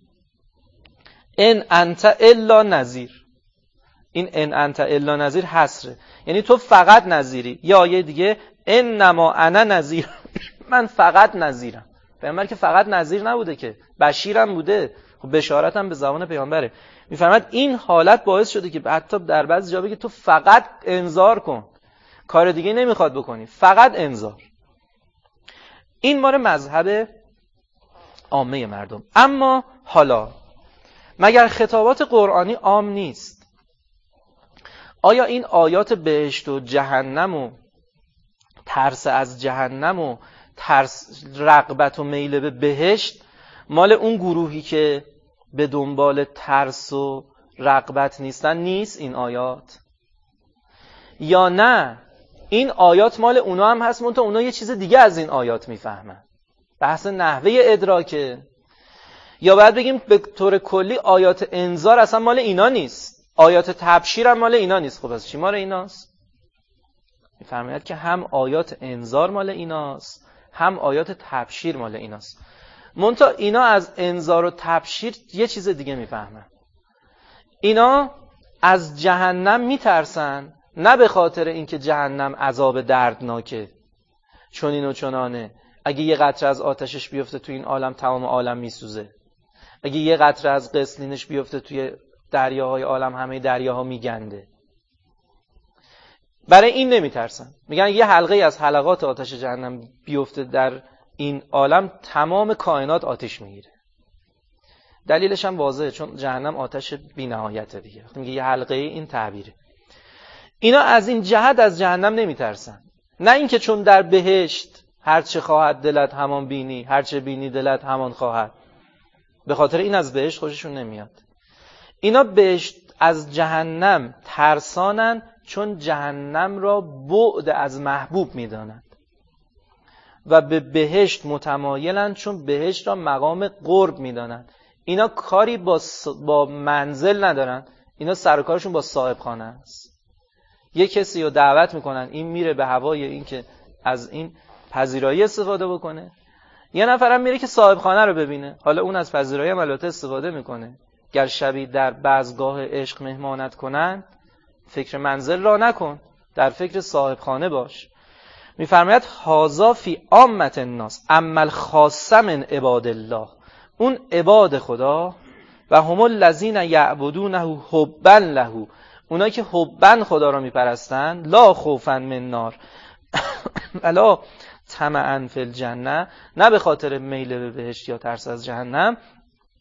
ان انت الا نذیر. این ان انت الا نذیر حصره، یعنی تو فقط نذیری. یا آیه دیگه انما انا نذیر، من فقط نذیرم. پیامبر که فقط نذیر نبوده که، بشیرم بوده. خب بشارت هم به زبان پیامبره. میفرماد این حالت باعث شده که حتی در بعضی جا بگه تو فقط انذار کن، کار دیگه نمیخواد بکنی، فقط انذار. این ماره مذهب عامه مردم. اما حالا مگر خطابات قرآنی عام نیست؟ آیا این آیات بهشت و جهنم و ترس از جهنم و ترس، رغبت و میل به بهشت مال اون گروهی که به دنبال ترس و رغبت نیستن نیست این آیات؟ یا نه این آیات مال اونا هم هست، منتها اونا یه چیز دیگه از این آیات میفهمن، بحث نحوه ادراکه؟ یا باید بگیم به طور کلی آیات انذار اصلا مال اینا نیست، آیات تبشیر هم مال اینا نیست؟ خب از چی مال ایناست؟ میفرماید که هم آیات انذار مال ایناست، هم آیات تبشیر مال ایناست. منتها اینا از انذار و تبشیر یه چیز دیگه میفهمن. اینا از جهنم میترسن، نه به خاطر اینکه جهنم عذاب دردناکه، چون اینو چنانه، اگه یه قطره از آتشش بیفته توی این عالم تمام عالم میسوزه، اگه یه قطره از قسلینش بیفته توی دریاهای عالم همه دریاها میگنده. برای این نمیترسن. میگن یه حلقه از حلقات آتش جهنم بیفته در این عالم تمام کائنات آتش میگیره. دلیلش هم واضحه، چون جهنم آتش بی‌نهایته دیگه. وقتی میگه یه حلقه، این تعبیره. اینا از این جهت از جهنم نمیترسن، نه اینکه چون در بهشت هر چه خواهد دلت همان بینی، هر چه بینی دلت همان خواهد، به خاطر این از بهشت خوششون نمیاد. اینا بهشت از جهنم ترسانن چون جهنم را بعد از محبوب میدانند و به بهشت متمایلن چون بهشت را مقام قرب میدانند. اینا کاری با, س... با منزل ندارن، اینا سر و کارشون با صاحب خانه است. یه کسی رو دعوت میکنن، این میره به هوای این که از این پذیرایی استفاده بکنه. یه نفرم میره که صاحب خانه رو ببینه، حالا اون از پذیرایی هم البته استفاده میکنه. گر شبی در بزگاه عشق مهمانت کنن، فکر منزل را نکن، در فکر صاحب خانه باش. میفرماید هازا فی عامة الناس اما الخاصه من عباد الله. اون عباد خدا و هم الذین یعبدونه حبا له، اونایی که حبا خدا را میپرستن، لا خوفا من نار الا طمعا فی الجنه، نه به خاطر میل به بهشت یا ترس از جهنم.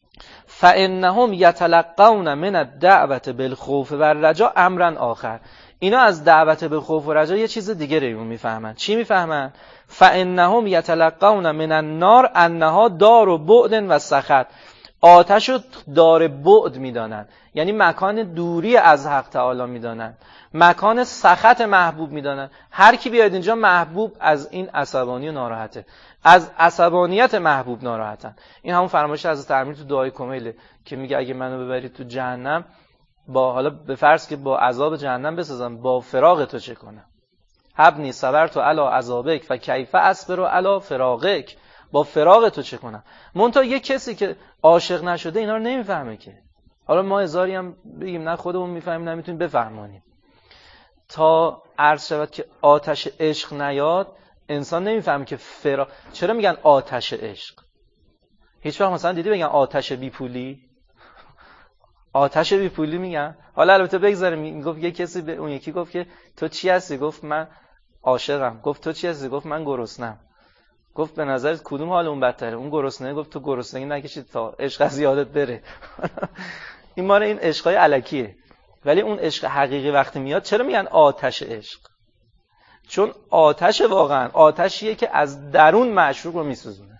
فانهم یتلقون من الدعوه بالخوف و الرجاء امرا آخر. اینا از دعوت به خوف و رجا یه چیز دیگه رو میفهمن. چی میفهمن؟ فانهم یتلقون من النار انها دار بعد و سخط. آتش رو دار بعد میدانن، یعنی مکان دوری از حق تعالی میدانن، مکان سخط محبوب میدانن. هر کی بیاد اینجا محبوب از این عصبانی و ناراحته، از عصبانیت محبوب ناراحتن. این همون فرمایش حضرت امیر تو دعای کمیله که میگه اگه منو ببرید تو جهنم، با حالا به فرض که با عذاب جهنم بسازم، با فراق تو چه کنم؟ حبنی صبرت علی عذابک فکیف اصبر علی فراقک. با فراق تو چه کنم؟ منتها یه کسی که عاشق نشده اینا رو نمیفهمه که. حالا ما هزاری هم بگیم نه خودمون میفهمیم نمیتونیم بفهمونیم. تا عرض شود که آتش عشق نیاد انسان نمیفهمه که فرا. چرا میگن آتش عشق؟ هیچ وقت مثلا دیدی بگن آتش بی پولی؟ آتش بی پولی میگن. حالا البته بگذاریم، میگفت یه کسی به اون یکی گفت که تو چی هستی؟ گفت من عاشقم. گفت تو چی هستی؟ گفت من گرسنم. گفت به نظرت کدوم حال اون بدتره؟ اون گرسنه. گفت تو گرسنگی نکشید تا عشق از یادت بره. این ماره این عشقای الکیه. ولی اون عشق حقیقی وقتی میاد چرا میگن آتش عشق؟ چون آتش واقعا آتشیه که از درون معشوق رو میسوزونه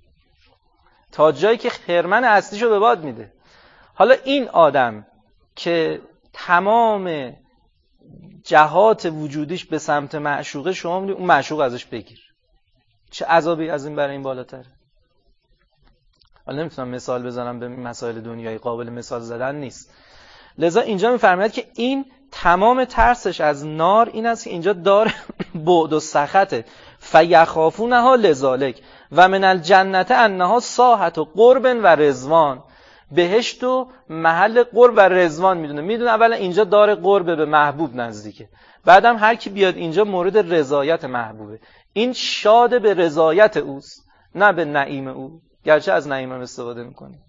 تا جایی که خرمن اصلیشو به باد میده. حالا این آدم که تمام جهات وجودیش به سمت معشوقه، شما میگید اون معشوق ازش بگیر، چه عذابی از این برای این بالاتره؟ حالا نمیتونم مثال بزنم، به مسائل دنیایی قابل مثال زدن نیست. لذا اینجا میفرماید که این تمام ترسش از نار این است که اینجا دار بعد و سخطه. فیخافونها لذالک و من الجنت انها ساحت و قرب و رضوان. بهشت و محل قرب و رضوان میدونه. میدونه اولا اینجا دار قرب به محبوب نزدیکه، بعدم هر کی بیاد اینجا مورد رضایت محبوبه. این شاد به رضایت اوست نه به نعیم او، گرچه از نعیم هم استفاده میکنه.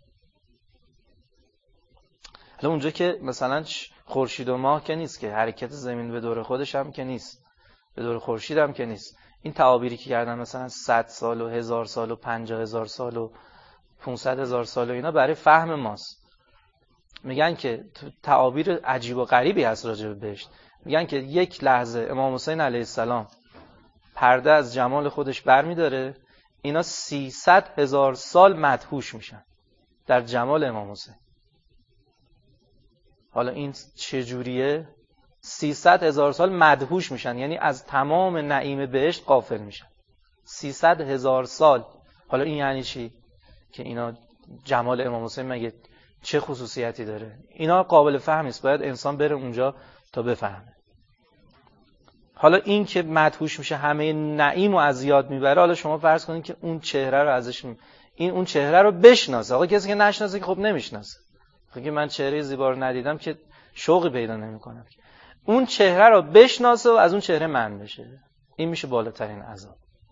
حالا اونجا که مثلا خورشید و ماه که نیست، که حرکت زمین به دور خودش هم که نیست، به دور خورشید هم که نیست. این تعابیری که کردن مثلا صد سال و هزار سال و پنجاه هزار سال و پونصد هزار سال و اینا برای فهم ماست. میگن که تعابیر عجیب و غریبی هست راجع به بهشت. میگن که یک لحظه امام حسین علیه السلام پرده از جمال خودش برمیداره، اینا سیصد هزار سال مدهوش میشن در جمال امام حسین. حالا این چجوریه؟ سیصد هزار سال مدهوش میشن، یعنی از تمام نعیم بهشت غافل میشن. سیصد هزار سال. حالا این یعنی چی؟ که اینا جمال امام حسین مگه چه خصوصیتی داره؟ اینا قابل فهم نیست، باید انسان بره اونجا تا بفهمه. حالا این که مدهوش میشه همه نعیم و از یاد میبره، حالا شما فرض کنید که اون چهره رو ازش می... این اون چهره رو بشناسه. آقا کسی که نشناسه که خب نمیشناسه. خب من چهره زیبا رو ندیدم که شوقی پیدا نمیکنم. اون چهره رو بشناسه و از اون چهره من بشه. این میشه بالاترین عذاب.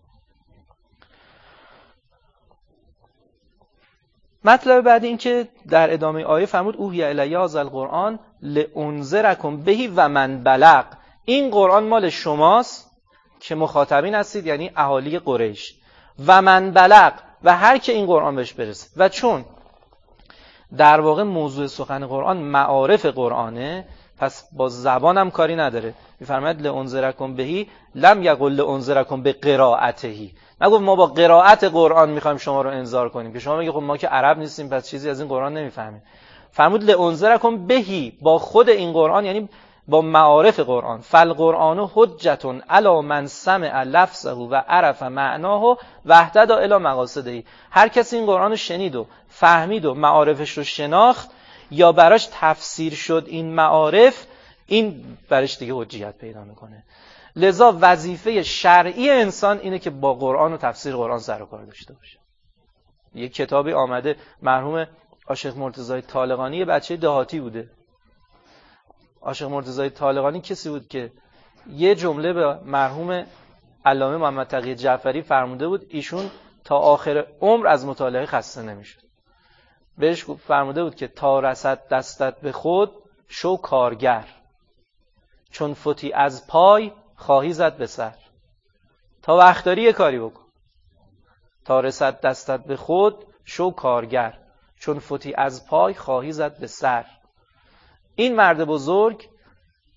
مطلب بعد این که در ادامه آیه فرمود اوحی الی هذا القرآن لانذرکم بهی و من بلغ. این قرآن مال شماست که مخاطبین هستید، یعنی اهالی قریش، و من بلغ و هر که این قرآن بهش برسه. و چون در واقع موضوع سخن قرآن معارف قرآنه، پس با زبانم کاری نداره. میفرماید لانذرکم بهی لم یقل لانذرکم بقراءته. نگفت ما با قرائت قرآن میخوایم شما رو انذار کنیم که شما میگه خب ما که عرب نیستیم پس چیزی از این قرآن نمیفهمیم. فرمود لانذرکم بهی، با خود این قرآن، یعنی با معارف قرآن. فالقرآن حجة علی من سمع لفظه و عرف معناه و اهتدی الی مقاصده. هر کسی این قرآن رو شنید و فهمید و معارفش رو شناخت یا براش تفسیر شد این معارف، این براش دیگه حجیت پیدا میکنه. لذا وظیفه شرعی انسان اینه که با قرآن و تفسیر قرآن سر و کار داشته باشه. یک کتابی آمده، مرحوم عاشق مرتضی طالقانی، یه بچه دهاتی بوده. عاشق مرتضی طالقانی کسی بود که یه جمله به مرحوم علامه محمد تقی جعفری فرموده بود، ایشون تا آخر عمر از مطالعه خسته نمیشد. بهش فرموده بود که تا رسد دستت به خود شو کارگر، چون فوتی از پای خواهی زد به سر. تا وقت داری یه کاری بکن. تا رسد دستت به خود شو کارگر، چون فوتی از پای خواهی زد به سر. این مرد بزرگ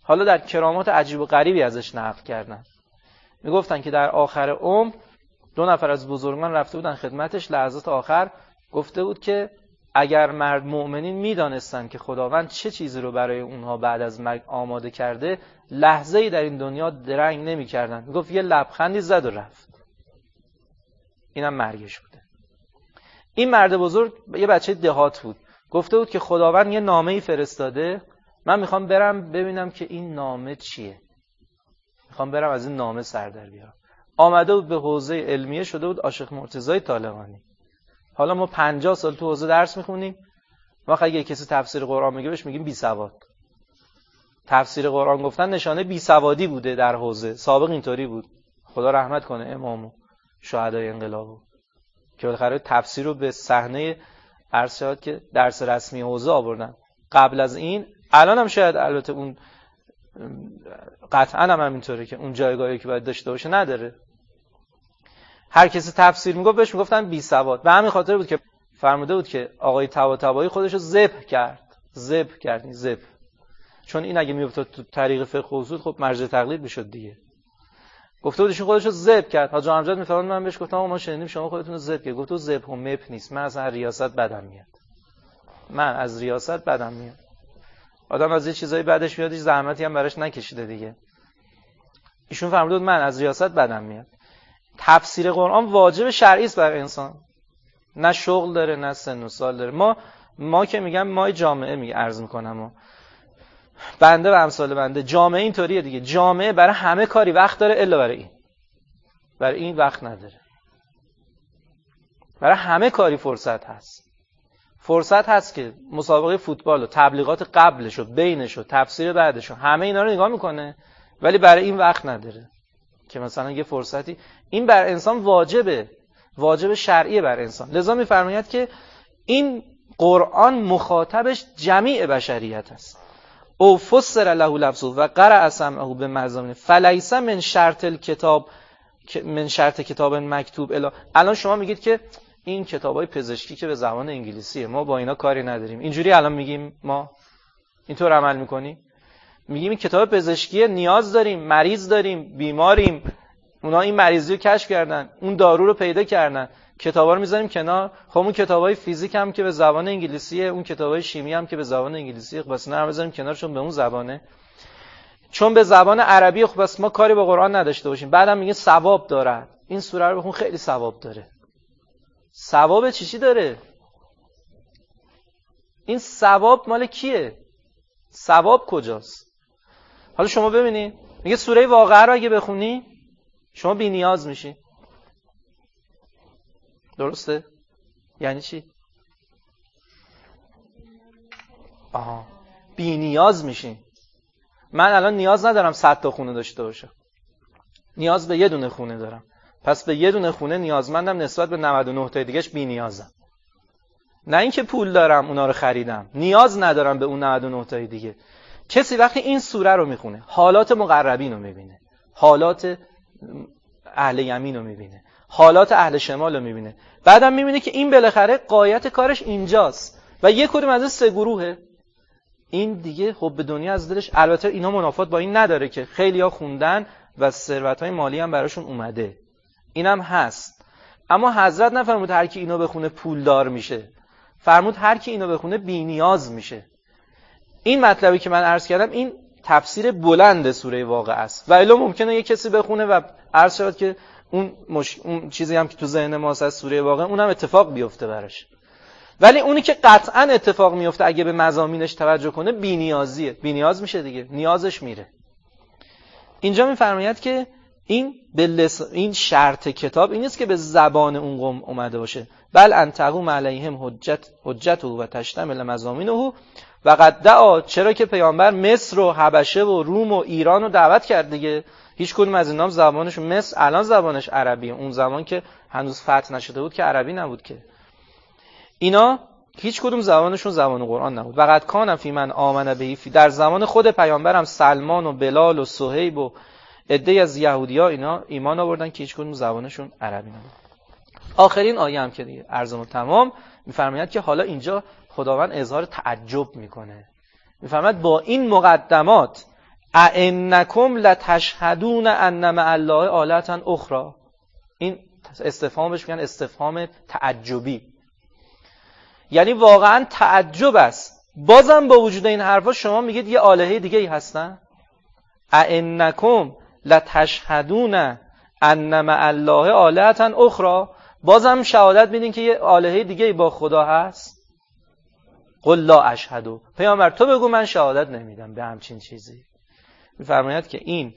حالا در کرامات عجیب و غریبی ازش نقل کردن. میگفتن که در آخر عمر دو نفر از بزرگان رفته بودن خدمتش، لحظات آخر گفته بود که اگر مرد مؤمنین میدانستن که خداوند چه چیزی رو برای اونها بعد از مرگ آماده کرده، لحظه‌ای در این دنیا درنگ نمی‌کردن. میگفت یه لبخندی زد و رفت. اینم مرگش بوده. این مرد بزرگ یه بچه دهات بود. گفته بود که خداوند یه نامه‌ای فرستاده، من میخوام برم ببینم که این نامه چیه. میخوام برم از این نامه سر در بیارم. آمده بود به حوزه علمیه، شده بود عاشق مرتضی طالقانی. حالا ما پنجاه سال تو حوزه درس میخونیم، ما اگه کسی تفسیر قرآن میگه بهش میگیم بی سواد. تفسیر قرآن گفتن نشانه بی سوادی بوده در حوزه. سابق اینطوری بود. خدا رحمت کنه امامو شهدای انقلابو که بالاخره تفسیر رو به صحنه عرض شد که درس رسمی حوزه آوردن. قبل از این الان هم شاید البته اون قطعا هم همینطوره که اون جایگاهی که باید داشته باشه نداره. هر کسی تفسیر میگفت بهش میگفتن بی سواد. به همین خاطر بود که فرموده بود که آقای طباطبایی خودش رو ذبح کرد. ذبح کرد، ذبح. چون این اگه میافتاد تو طریق فقه و اصول خب مرجع تقلید میشد دیگه. گفته بود ایشون خودش رو ذبح کرد. حاج امجد میفرماد من بهش گفتم ما شنیدیم شما خودتون رو ذبح کرد. گفت تو ذبح و مپ نیست. من از ریاست بدم میاد. من از ریاست بدم میاد. آدم از یه چیزایی بعدش میاد، هیچ زحمتی هم براش نکشیده دیگه. ایشون فرموده بود من از ریاست بدم میاد. تفسیر قرآن واجب شرعی است بر انسان. نه شغل داره نه سن و سال داره. ما ما که میگم ما جامعه می عرض میکنم و بنده و امثال بنده جامعه اینطوریه دیگه. جامعه برای همه کاری وقت داره الا برای این. برای این وقت نداره. برای همه کاری فرصت هست. فرصت هست که مسابقه فوتبال و تبلیغات قبلش و بینش و تفسیر بعدش و همه اینا رو نگاه میکنه، ولی برای این وقت نداره که مثلا یه فرصتی. این بر انسان واجبه، واجب شرعی بر انسان. لذا میفرماید که این قرآن مخاطبش جمیع بشریت است. او فسر له لفظه و قرأ سمعه بمضامین فلیس من شرط الکتاب من شرط کتاب مکتوب الا. الان شما میگید که این کتابای پزشکی که به زبان انگلیسیه ما با اینا کاری نداریم. اینجوری الان میگیم ما اینطور عمل میکنیم. میگیم این کتاب پزشکی نیاز داریم، مریض داریم، بیماریم. اونا این مریضی رو کشف کردن، اون دارو رو پیدا کردن. کتابا رو میذاریم کنار. خب اون کتابای فیزیک هم که به زبان انگلیسیه، اون کتابای شیمی هم که به زبان انگلیسیه، خب بس اینا رو بذاریم کنارشون به اون زبانه. چون به زبان عربی خب بس ما کاری با قرآن نداشته باشیم. بعدم میگه ثواب داره. این سوره رو بخون خیلی ثواب داره. ثواب چی چی داره؟ این ثواب مال کیه؟ ثواب کجاست؟ حالا شما ببینید میگه سوره واقعه رو اگه بخونی شما بی نیاز میشی. درسته؟ یعنی چی؟ آها بی نیاز میشی. من الان نیاز ندارم صد تا خونه داشته باشم. نیاز به یه دونه خونه دارم. پس به یه دونه خونه نیازمندم، نسبت به نود و نه تا دیگه‌اش بی نیازم. نه اینکه پول دارم اونا رو خریدم، نیاز ندارم به اون نود و نه تا دیگه. کسی وقتی این سوره رو میخونه حالات مقربین رو میبینه، حالات اهل یمین رو میبینه، حالات اهل شمال رو میبینه، بعدم میبینه که این بالاخره غایت کارش اینجاست و یک کدوم از این سه گروهه. این دیگه حب دنیا از دلش، البته اینا منافات با این نداره که خیلی‌ها خوندن و ثروت‌های مالی هم براشون اومده، اینم هست. اما حضرت نفرمود هر کی اینو بخونه پولدار میشه، فرمود هر کی اینو بخونه بی نیاز میشه. این مطلبی که من عرض کردم این تفسیر بلند سوره واقعه است و الا ممکنه یک کسی بخونه و عرض شود که اون, مش... اون چیزی هم که تو ذهن ماست از سوره واقعه اونم اتفاق بیفته براش. ولی اونی که قطعا اتفاق میفته اگه به مضامینش توجه کنه بی نیازیه، بی نیاز میشه دیگه، نیازش میره. اینجا میفرماید که این به لس... این شرط کتاب این نیست که به زبان اون قوم اومده باشه، بل ان تقوم علیهم حجت حجته و تشتمل مضامینه و قد دعا، چرا که پیامبر مصر و حبشه و روم و ایران رو دعوت کرد دیگه. هیچ کدوم از اینا زبانشون، مصر الان زبانش عربیه، اون زمان که هنوز فتح نشده بود که عربی نبود که. اینا هیچ کدوم زبانشون زبان قرآن نبود. و قد کان فی من آمن به، در زمان خود پیامبرم سلمان و بلال و صهیب و عده‌ای از یهودی‌ها اینا ایمان آوردن که هیچ کدوم زبانشون عربی نبود. آخرین آیه هم که دیگه عرضمون تمام، میفرماید که حالا اینجا خداوند اظهار تعجب میکنه. میفرماید با این مقدمات ائنکم لتشهدون ان مع الله آلهة اخرى. این استفهامش میگن استفهام تعجبی، یعنی واقعا تعجب است بازم با وجود این حرفا شما میگید یه الهه دیگه ای هستن. ائنکم لتشهدون ان مع الله آلهة اخرى، بازم شهادت میدین که یه الهه دیگه ای با خدا هست. قل لا اشهد، پیامبر تو بگو من شهادت نمیدم به همچین چیزی. میفرماید که این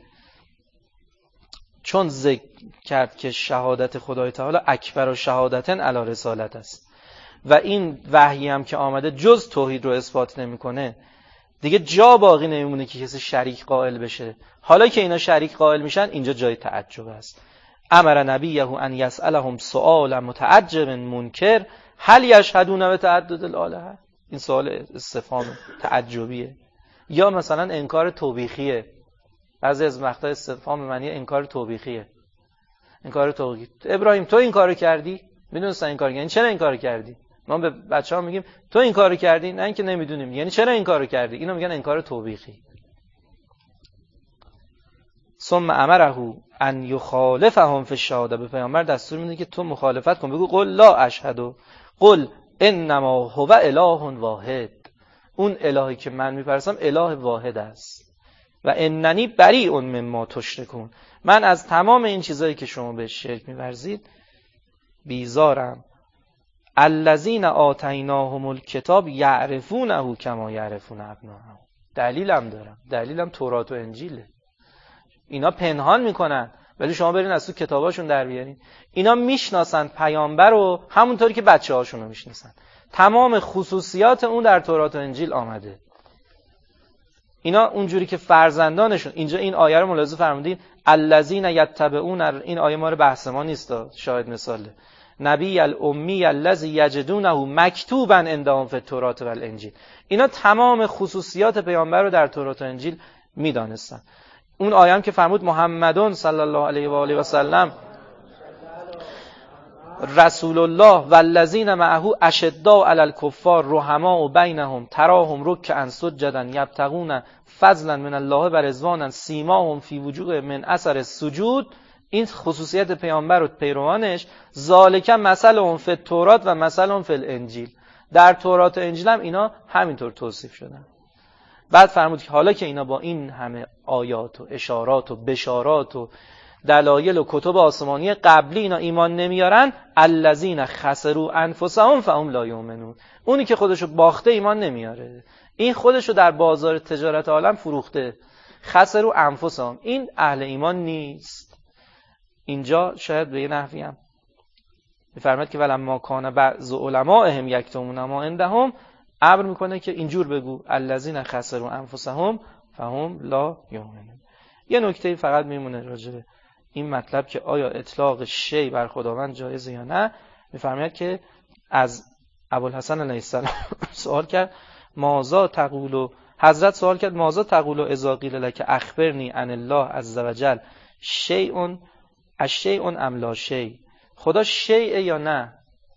چون ذکر کرد که شهادت خدای تعالی اکبر و شهادتن علی رسالت است و این وحی هم که آمده جز توحید رو اثبات نمیکنه، دیگه جا باقی نمیمونه که کسی شریک قائل بشه. حالا که اینا شریک قائل میشن اینجا جای تعجب است. امر نبیه ان یسألهم سؤال متعجب منکر هل یشهدون بتعدد الالهه. این سوال استفهام تعجبیه یا مثلا انکار توبیخیه. بعضی از وقتا استفهام معنی انکار توبیخیه. انکار توبیخی، ابراهیم تو این کارو کردی؟ میدونستن این کارو کردی؟ چرا این کارو کردی؟ ما به بچه‌ها میگیم تو این کارو کردی؟ نه اینکه نمیدونیم، یعنی چرا این کارو کردی؟ اینو میگن انکار توبیخی. ثم امره ان یخالفهم فی الشهاده، به پیامبر دستور میده که تو مخالفت کن، بگو قل لا اشهد، قل انما هو اله واحد، اون الهی که من میپرستم اله واحد است و اننی بریء مما تشرکون، من از تمام این چیزایی که شما به شرک می‌ورزید بیزارم. الذین آتیناهم الکتاب یعرفونه کما یعرفون ابناءهم. دلیلم دارم، دلیلم تورات و انجیله. اینا پنهان میکنن ولی شما برین از تو کتاباشون در بیارین. اینا میشناسن پیامبر رو همونطوری که بچه‌هاشون رو میشناسن. تمام خصوصیات اون در تورات و انجیل آمده. اینا اونجوری که فرزندانشون، اینجا این آیه رو ملاحظه فرمودین الذین یتبعون، این آیه ما رو بحث ما نیست، شاهد مثاله. نبی الامی الذی یجدونه مکتوبا عندهم فی التوراة و الانجیل. اینا تمام خصوصیات پیامبر رو در تورات و انجیل میدانستن. اون آیه هم که فرمود محمدون صلی الله علیه و آله و سلم رسول الله والذین معه اشداء علی الکفار رحماء بینهم تراهم رکعا سجدا یبتغون فضلا من الله و رضوانا سیماهم فی وجوه من اثر السجود. این خصوصیت پیامبر و پیروانش ذالک مثلهم فی التوراة و مثلهم فی الانجیل. در تورات و انجیل هم اینا همینطور توصیف شدن. بعد فرمود که حالا که اینا با این همه آیات و اشارات و بشارات و دلایل و کتب آسمانی قبلی اینا ایمان نمیارن، الذین خسروا انفسهم فهم لا یؤمنون، اونی که خودشو باخته ایمان نمیاره، این خودشو در بازار تجارت عالم فروخته. خسروا انفسهم، این اهل ایمان نیست. اینجا شاید به یه نحوی هم میفرماد که ولما کان بعض علماءهم یکتمون ما عندهم، امر میکنه که اینجور بگو الذین خسروا انفسهم فهم لا یؤمنون. یه نکته فقط میمونه راجع به این مطلب که آیا اطلاق شی بر خداوند جایزه یا نه. میفرماید که از ابوالحسن علیه السلام سوال کرد ماذا تقول، حضرت سوال کرد ماذا تقول اذا قیل لك اخبرنی عن الله عز وجل شیء الشیء ام لا شیء، خدا شیء یا نه؟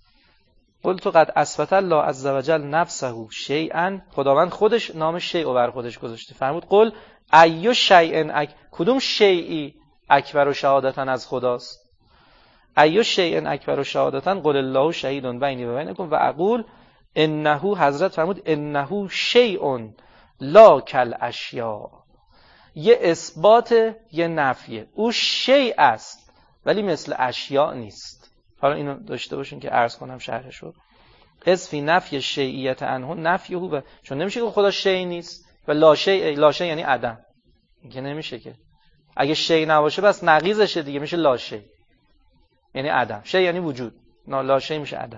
قلت قد اثبت الله عز وجل نفسه شیئا، خداوند خودش نام شیء رو بر خودش گذاشته. فرمود قل ایو شیء اک، کدوم شیئی اکبر و شهادتن از خداست؟ ایو شیء اکبر و شهادتن قل الله شهید بینی و بینکم و اقول انه، حضرت فرمود انه شیء لا کل اشیاء، یه اثبات یه نفیه، او شیء است ولی مثل اشیاء نیست. حالا اینو داشته باشین که عرض کنم شرحش رو. اسفی نفی شیعیت عنه نفیه، و چون نمیشه که خدا شیء نیست و لا شیء، لا شیء یعنی عدم، که نمیشه که اگه شیء نباشه بس نقیضشه دیگه، میشه لا شیء یعنی عدم، شیء یعنی وجود، لا شیء میشه عدم.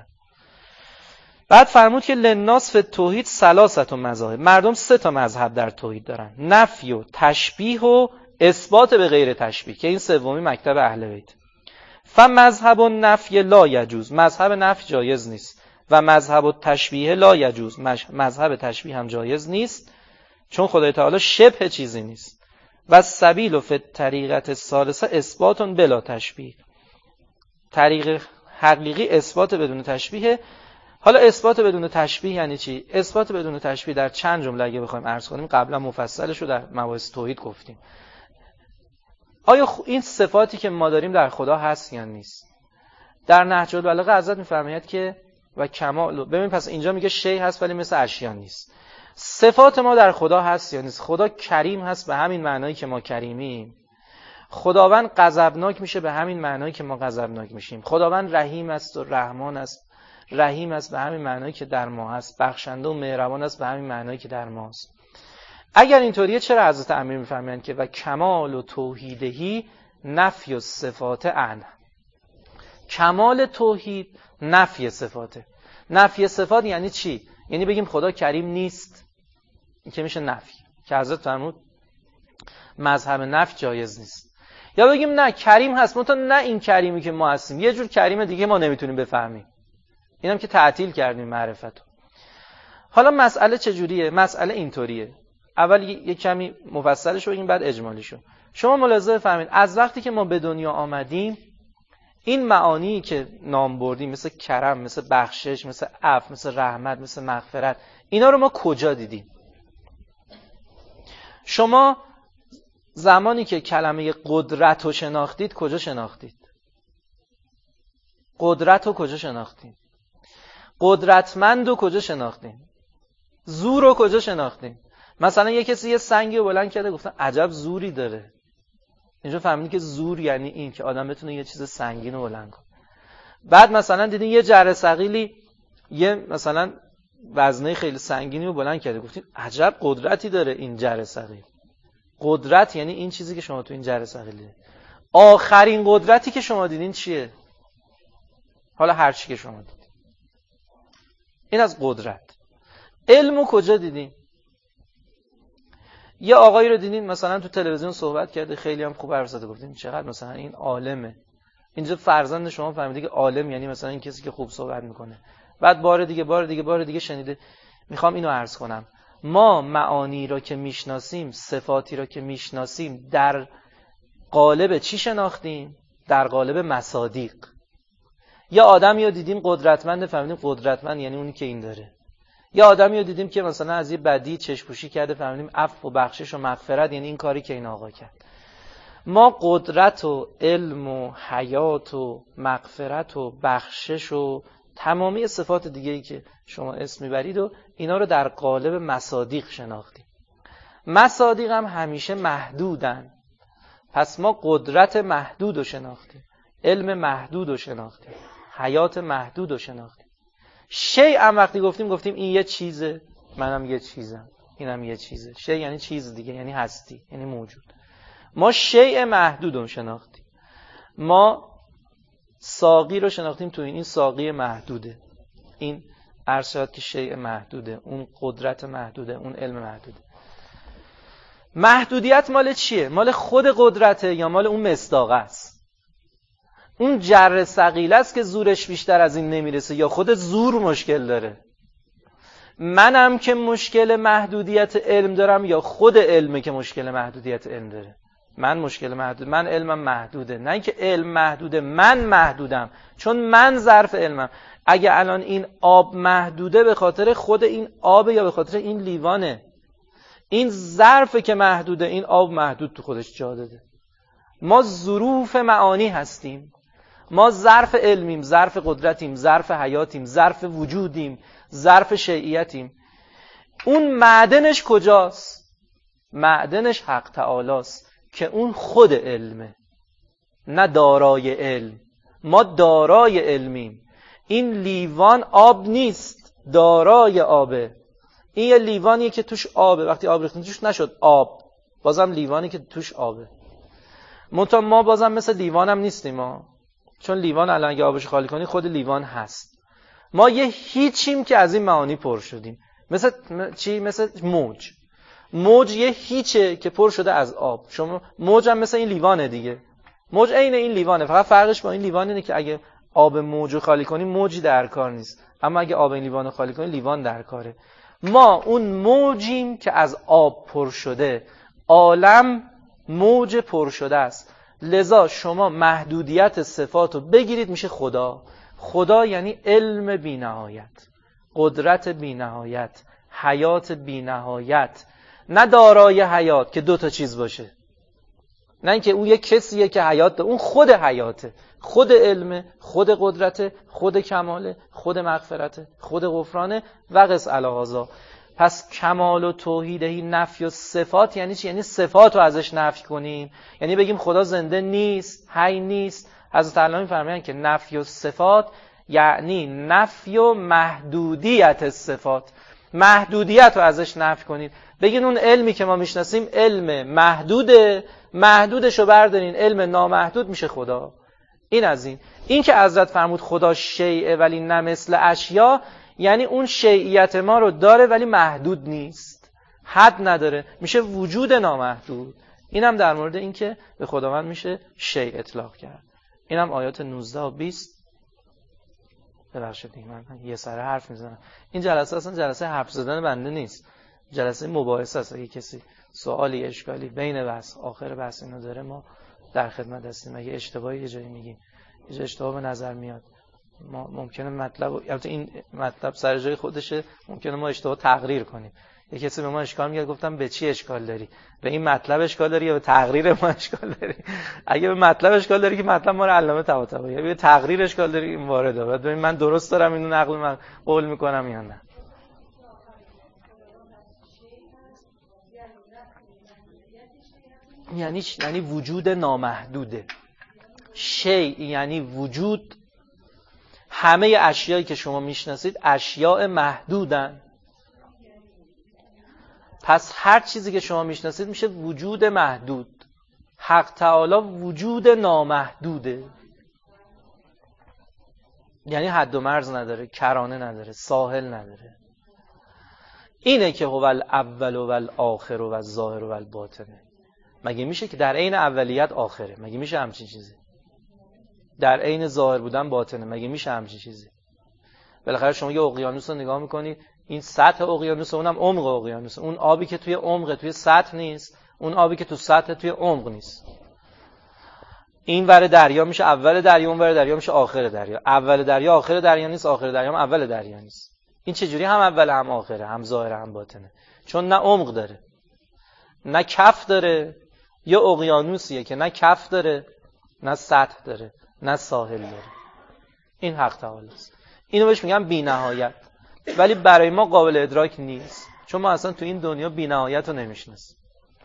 بعد فرمود که للناس فی التوحید ثلاثه مذاهب، مردم سه تا مذهب در توحید دارن، نفی و تشبیه و اثبات به غیر تشبیه، که این سومی مکتب اهل بیت. فمذهب النفی لا یجوز، مذهب نفی جایز نیست، و مذهب التشبیه لا یجوز، مذهب تشبیه هم جایز نیست چون خدای تعالی شبه چیزی نیست. و سبیل فی طریقت الثالثه اثبات بلا تشبیه، طریق حقیقی اثبات بدون تشبیه. حالا اثبات بدون تشبیه یعنی چی؟ اثبات بدون تشبیه در چند جمله اگه بخوایم عرض کنیم، قبلا مفصلش رو در مباحث توحید گفتیم. آیا این صفاتی که ما داریم در خدا هست یا نیست؟ در نهج البلاغه حضرت می‌فرماید که و کمال، ببین پس اینجا میگه شی هست ولی مثل اشیا نیست. صفات ما در خدا هست یا نیست؟ خدا کریم هست به همین معنایی که ما کریمیم. خداوند غضبناک میشه به همین معنایی که ما غضبناک میشیم. خداوند رحیم است و رحمان است. رحیم است به همین معنایی که در ما هست. بخشنده و مهربان است به همین معنایی که در ماست. اگر اینطوریه چرا حضرت امیر میفرمایند که و کمال و توحیدهی نفی و صفات عنه؟ کمال توحید نفی صفاته. نفی صفات یعنی چی؟ یعنی بگیم خدا کریم نیست، این که میشه نفی، که حضرت فرمود مذهب نفی جایز نیست. یا بگیم نه کریم هست، منتها نه این کریمی که ما هستیم، یه جور کریم دیگه ما نمیتونیم بفهمیم، اینم که تعطیل کردیم معرفتو. حالا مسئله چجوریه؟ مسئله اینطوریه، اول یه کمی مفصلش رو بگیم بعد اجمالیشو. شما ملاحظه بفرمایید از وقتی که ما به دنیا آمدیم این معانی که نام بردیم مثل کرم، مثل بخشش، مثل عفو، مثل رحمت، مثل مغفرت، اینا رو ما کجا دیدیم؟ شما زمانی که کلمه قدرت رو شناختید کجا شناختید؟ قدرت رو کجا شناختید؟ قدرتمند رو کجا شناختید؟ زور رو کجا شناختید؟ مثلا یه کسی یه سنگی رو بلند کرده گفتن عجب زوری داره. اینجا فهمیدید که زور یعنی این که آدم بتونه یه چیز سنگین رو بلند کنه. بعد مثلا دیدین یه جره ثقیلی یه مثلا وزنه خیلی سنگینی رو بلند کرده گفتین عجب قدرتی داره این جره ثقیل. قدرت یعنی این چیزی که شما تو این جره ثقیله. آخرین قدرتی که شما دیدین چیه؟ حالا هر چی که شما دیدین. این از قدرت. علمو کجا دیدین؟ یه آقایی رو دیدین مثلا تو تلویزیون صحبت کرده خیلی هم خوب حرف زده، گفتین چقدر مثلا این عالمه. اینجا فرزند شما فهمیده که عالم یعنی مثلا این کسی که خوب صحبت میکنه. بعد بار دیگه بار دیگه بار دیگه شنیده. میخوام اینو عرض کنم، ما معانی را که میشناسیم، صفاتی را که میشناسیم در قالب چی شناختیم؟ در قالب مصادیق. یا آدمی رو دیدیم قدرتمند، فهمیدیم قدرتمند یعنی اونی که این داره. یا آدمی رو دیدیم که مثلا از یه بدی چشم‌پوشی کرده، فهمیدیم عفو و بخشش و مغفرت یعنی این کاری که این آقا کرد. ما قدرت و علم و حیات و مغفرت و بخشش و تمامی صفات دیگه‌ای که شما اسم میبرید و اینا رو در قالب مصادیق شناختیم. مصادیق هم همیشه محدودن. پس ما قدرت محدود رو شناختیم، علم محدود رو شناختیم، حیات محدود رو شناختیم. شیء هم وقتی گفتیم گفتیم این یه چیزه، منم یه چیزم، اینم یه چیزه. شیء یعنی چیز دیگه، یعنی هستی، یعنی موجود. ما شیء محدود رو شناختیم. ما ساقی رو شناختیم، تو این این ساقی محدوده، این عرض شد که شیء محدوده، اون قدرت محدوده، اون علم محدوده. محدودیت مال چیه؟ مال خود قدرته یا مال اون مصداقه است؟ اون جره ثقیله است که زورش بیشتر از این نمیرسه یا خود زور مشکل داره؟ منم که مشکل محدودیت علم دارم یا خود علمه که مشکل محدودیت علم داره؟ من مشکل محدود، من علمم محدوده، نه اینکه علم محدوده، من محدودم، چون من ظرف علمم. اگه الان این آب محدوده به خاطر خود این آب یا به خاطر این لیوانه؟ این ظرفه که محدوده، این آب محدود تو خودش جا داده. ما ظروف معانی هستیم، ما ظرف علمیم، ظرف قدرتیم، ظرف حیاتیم، ظرف وجودیم، ظرف شیعیتیم. اون معدنش کجاست؟ معدنش حق تعالیست که اون خود علمه، نه دارای علم. ما دارای علمیم. این لیوان آب نیست، دارای آبه. این یه لیوانیه که توش آبه، وقتی آب ریختیم توش نشد آب، بازم لیوانی که توش آبه. منتها ما بازم مثل لیوانم نیستیم ما، چون لیوان الان اگه آبش خالی کنی خود لیوان هست. ما یه هیچیم که از این معانی پر شدیم. مثل چی؟ مثل موج. موج یه هیچه که پر شده از آب. شما موج هم مثل این لیوانه دیگه. موج عین این لیوانه، فقط فرقش با این لیوان اینه که اگه آب موجو خالی کنی موجی در کار نیست، اما اگه آب این لیوانو خالی کنی لیوان در کاره. ما اون موجیم که از آب پر شده. عالم موج پر شده است. لذا شما محدودیت صفاتو بگیرید میشه خدا. خدا یعنی علم بی‌نهایت. قدرت بی نهایت، حیات بی نهایت، نه دارای حیات که دو تا چیز باشه، نه اینکه اون یک کسیه که حیات ده. اون خود حیاته، خود علم، خود قدرت، خود کمال، خود مغفرت، خود غفرانه و قس الهازا. پس کمال و توحیدهی نفی و صفات یعنی چی؟ یعنی صفات رو ازش نفی کنیم، یعنی بگیم خدا زنده نیست، حی نیست. حضرت علی می‌فرمایند که نفی و صفات یعنی نفی و محدودیت صفات، محدودیت رو ازش نفی کنید. بگین اون علمی که ما میشناسیم علم محدوده، محدودشو بردارین، علم نامحدود میشه خدا. این از این. این که حضرت فرمود خدا شیء ولی نه مثل اشیا، یعنی اون شیعیت ما رو داره ولی محدود نیست، حد نداره، میشه وجود نامحدود. اینم در مورد این که به خداوند میشه شیء اطلاق کرد. اینم آیات نوزده و بیست. ببخشید من یه سر حرف میزنم. این جلسه اصلا جلسه حرف زدن بنده نیست، جلسه مباحثه است. اگه کسی سوالی اشکالی بین بحث آخر بحث اینو داره ما در خدمت هستیم. اگه اشتباهی یه جایی میگیم، یه جای اشتباه به نظر میاد، ما ممکنه مطلب، البته این مطلب سر جای خودشه، ممکنه ما اشتباه تقریر کنیم. یه کسی به ما اشکال میگه، گفتم به چی اشکال داری؟ به این مطلب اشکال داری یا به تقریر ما اشکال داری؟ اگه به مطلب اشکال داری که مطلب ما رو علامه طباطبایی، یا به تقریر اشکال داری این وارده. بعد ببین من درست دارم اینو نقل من قول میکنم یا نه. یعنی یعنی وجود نامحدوده. شیء یعنی وجود. همه اشیایی که شما میشناسید اشیاء محدودن. پس هر چیزی که شما میشناسید میشه وجود محدود. حق تعالی وجود نامحدوده، یعنی حد و مرز نداره، کرانه نداره، ساحل نداره. اینه که هو الاول و الاخر و الظاهر و الباطنه. مگه میشه که در عین اولیت آخره؟ مگه میشه همچین چیزی؟ در عین ظاهر بودن باطنه؟ مگه میشه همچین چیزی؟ بالاخره شما یه اقیانوس رو نگاه میکنی، این سطح اقیانوس، اونم عمق اقیانوس. اون آبی که توی عمق توی سطح نیست، اون آبی که تو سطح توی عمق نیست. این ور دریا میشه اول دریا، اون ور دریا میشه آخر دریا. اول دریا آخر دریا نیست، آخر دریا هم اول دریا نیست. این چجوری هم اول هم آخره، هم ظاهر هم باطنه؟ چون نه عمق داره، نه کف داره. یه اقیانوسیه که نه کف داره، نه سطح داره، نه ساحل داره. این حق تعالی است. اینو بهش میگم بی نهایت. ولی برای ما قابل ادراک نیست، چون ما اصلا تو این دنیا بی نهایت رو نمیشناسیم.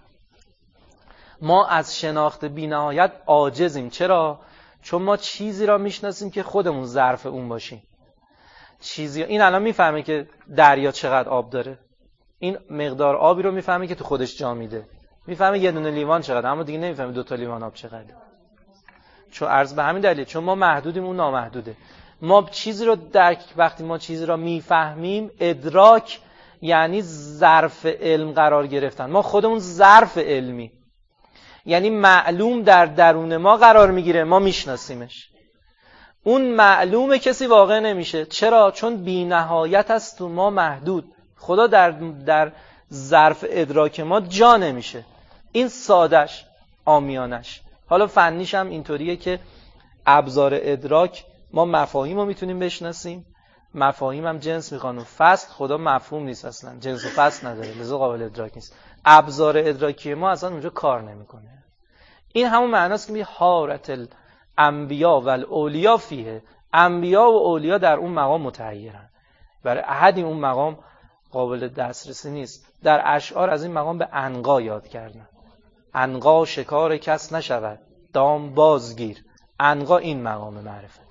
ما از شناخت بی نهایت عاجزیم. چرا؟ چون ما چیزی را میشناسیم که خودمون ظرف اون باشیم. چیزی این الان میفهمه که دریا چقدر آب داره، این مقدار آبی رو میفهمه که تو خودش جا میده، میفهمه یه دونه لیوان چقدر، اما دیگه نمیفهمه دو تا لیوان آب چقدر. چون عرض به همین دلیل، چون ما محدودیم، اون نامحدوده. ما چیزی رو درک، وقتی ما چیزی رو میفهمیم، ادراک یعنی ظرف علم قرار گرفتن. ما خودمون ظرف علمی، یعنی معلوم در درون ما قرار میگیره، ما میشناسیمش. اون معلوم کسی واقع نمیشه. چرا؟ چون بی نهایت است تو ما محدود. خدا در در ظرف ادراک ما جا نمیشه. این سادش، عامیانش. حالا فنیش هم اینطوریه که ابزار ادراک ما مفاهیم رو میتونیم بشناسیم، مفاهیم هم جنس میخوان و فصل. خدا مفهوم نیست اصلا، جنس و فصل نداره، لذا قابل ادراک نیست. ابزار ادراکی ما اصلا اونجا کار نمیکنه. این همون معناست که میگه حارت الانبیا و الاولیا فیه. انبیا و اولیا در اون مقام متحیرن، برای احدی اون مقام قابل دسترسی نیست. در اشعار از این مقام به عنقا یاد کردن. عنقا شکار کس نشود، دام بازگیر. عنقا این مقام معرفت.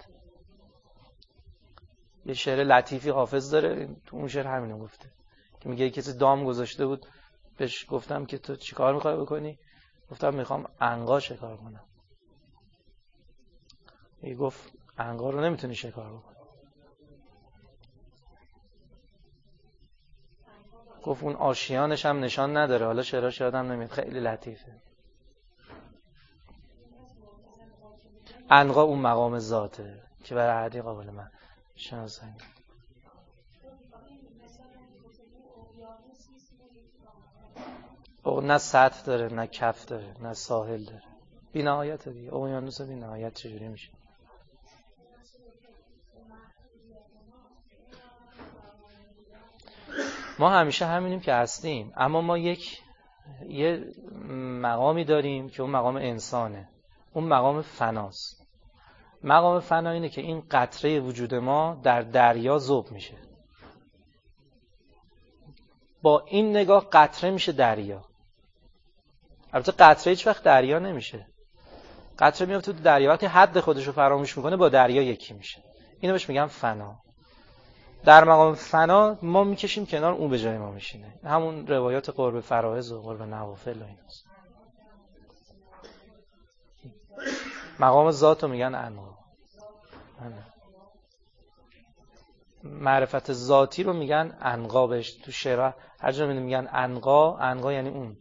یه شعر لطیفی حافظ داره، تو اون شعر همینو گفته که میگه کسی دام گذاشته بود، بهش گفتم که تو چیکار میخوای بکنی؟ گفتم میخوام عنقا شکار کنم. یه گفت عنقا رو نمیتونی شکار بکنی. گفت اون آشیانش هم نشان نداره. حالا شعراش یادم نمیاد، خیلی لطیفه. عنقا اون مقام ذاته که برای احدی قابل من شناسایی. او نه سطح داره، نه کف داره، نه ساحل داره. بی نهایت دیگه. اقیانوس بی نهایت چجوری میشه؟ ما همیشه همینیم که هستیم، اما ما یک یه مقامی داریم که اون مقام انسانه، اون مقام فناست. مقام فنا اینه که این قطره وجود ما در دریا ذوب میشه. با این نگاه قطره میشه دریا. البته قطره هیچ وقت دریا نمیشه. قطره میفته تو دریا، وقتی حد خودش رو فراموش میکنه با دریا یکی میشه. اینو بهش میگم فنا. در مقام فنا ما میکشیم کنار، اون به جای ما میشینه. همون روایات قرب فرائض و قرب نوافل و ایناست. مقام ذات رو میگن انوا. معرفت ذاتی رو میگن انقا. بهش تو شعر هر جا میگن انقا، انقا یعنی اون.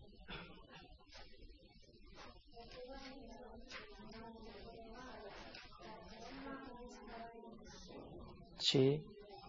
چی؟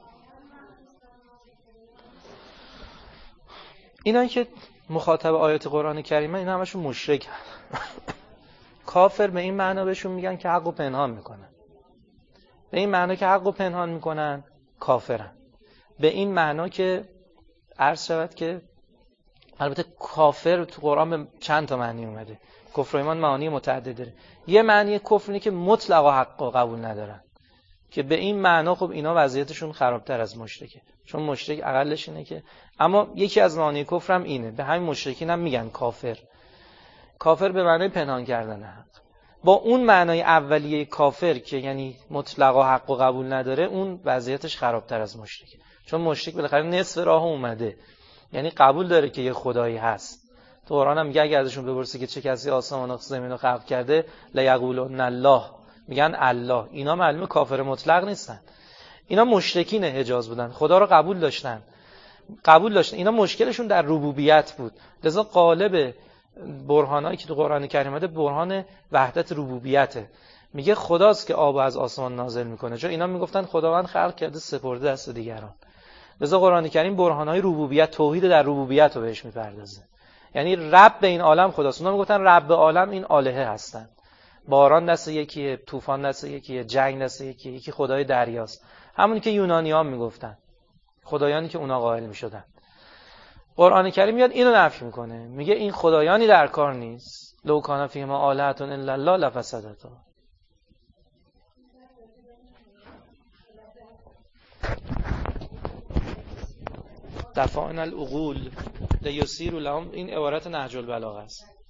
اینایی که مخاطب آیات قرآن کریمه اینا همشون مشرکن. کافر به این معنا بهشون میگن که حقو پنهان میکنن. به این معنا که حقو پنهان میکنن کافرن. به این معنا که عرض شود که البته کافر تو قرآن به چند تا معنی اومده. کفر و ایمان معانی متعدد داره. یه معنی کفر اینه که مطلقا حق قبول ندارن، که به این معنا خب اینا وضعیتشون خرابتر از مشرکه، چون مشرک اقلش اینه که، اما یکی از معانی کفر هم اینه، به همین مشرکین هم میگن کافر. کافر به معنای پنهان کردن حق. با اون معنای اولیه کافر که یعنی مطلقا حق و قبول نداره، اون وضعیتش خرابتر از مشرکه، چون مشرک بالاخره نصف راه اومده، یعنی قبول داره که یه خدایی هست. تو قرآن هم میگه اگه ازشون بپرسی که چه کسی آسمان و زمین رو خلق کرده، لا یقولون الله، میگن الله. اینا معلومه کافر مطلق نیستن، اینا مشرکین حجاز بودن، خدا رو قبول داشتن قبول داشتن اینا مشکلشون در ربوبیت بود. لذا قالب برهانایی که تو قرآن کریم اومده برهان وحدت ربوبیته. میگه خداست که آب از آسمان نازل میکنه، چون اینا میگفتن خداوند خلق کرده سپرده دست دیگران. لذا قرآن کریم برهانای ربوبیت، توحید در ربوبیت رو بهش میپردازه، یعنی رب به این عالم خداست. اونا میگفتن رب عالم این الهه هستن. باران دست یکیه، طوفان دست یکیه، جنگ دست یکیه، یکی خدای دریاست، همونی که یونانیان میگفتن، خدایانی که اونا قائل میشدن. قرآن کریم میاد اینو نفی میکنه، میگه این خدایانی در کار نیست. لو کان فیهما آلهة الا الله لفسدتا. دفاعن العقول لیسیر لهم، این عبارت نهج البلاغه است.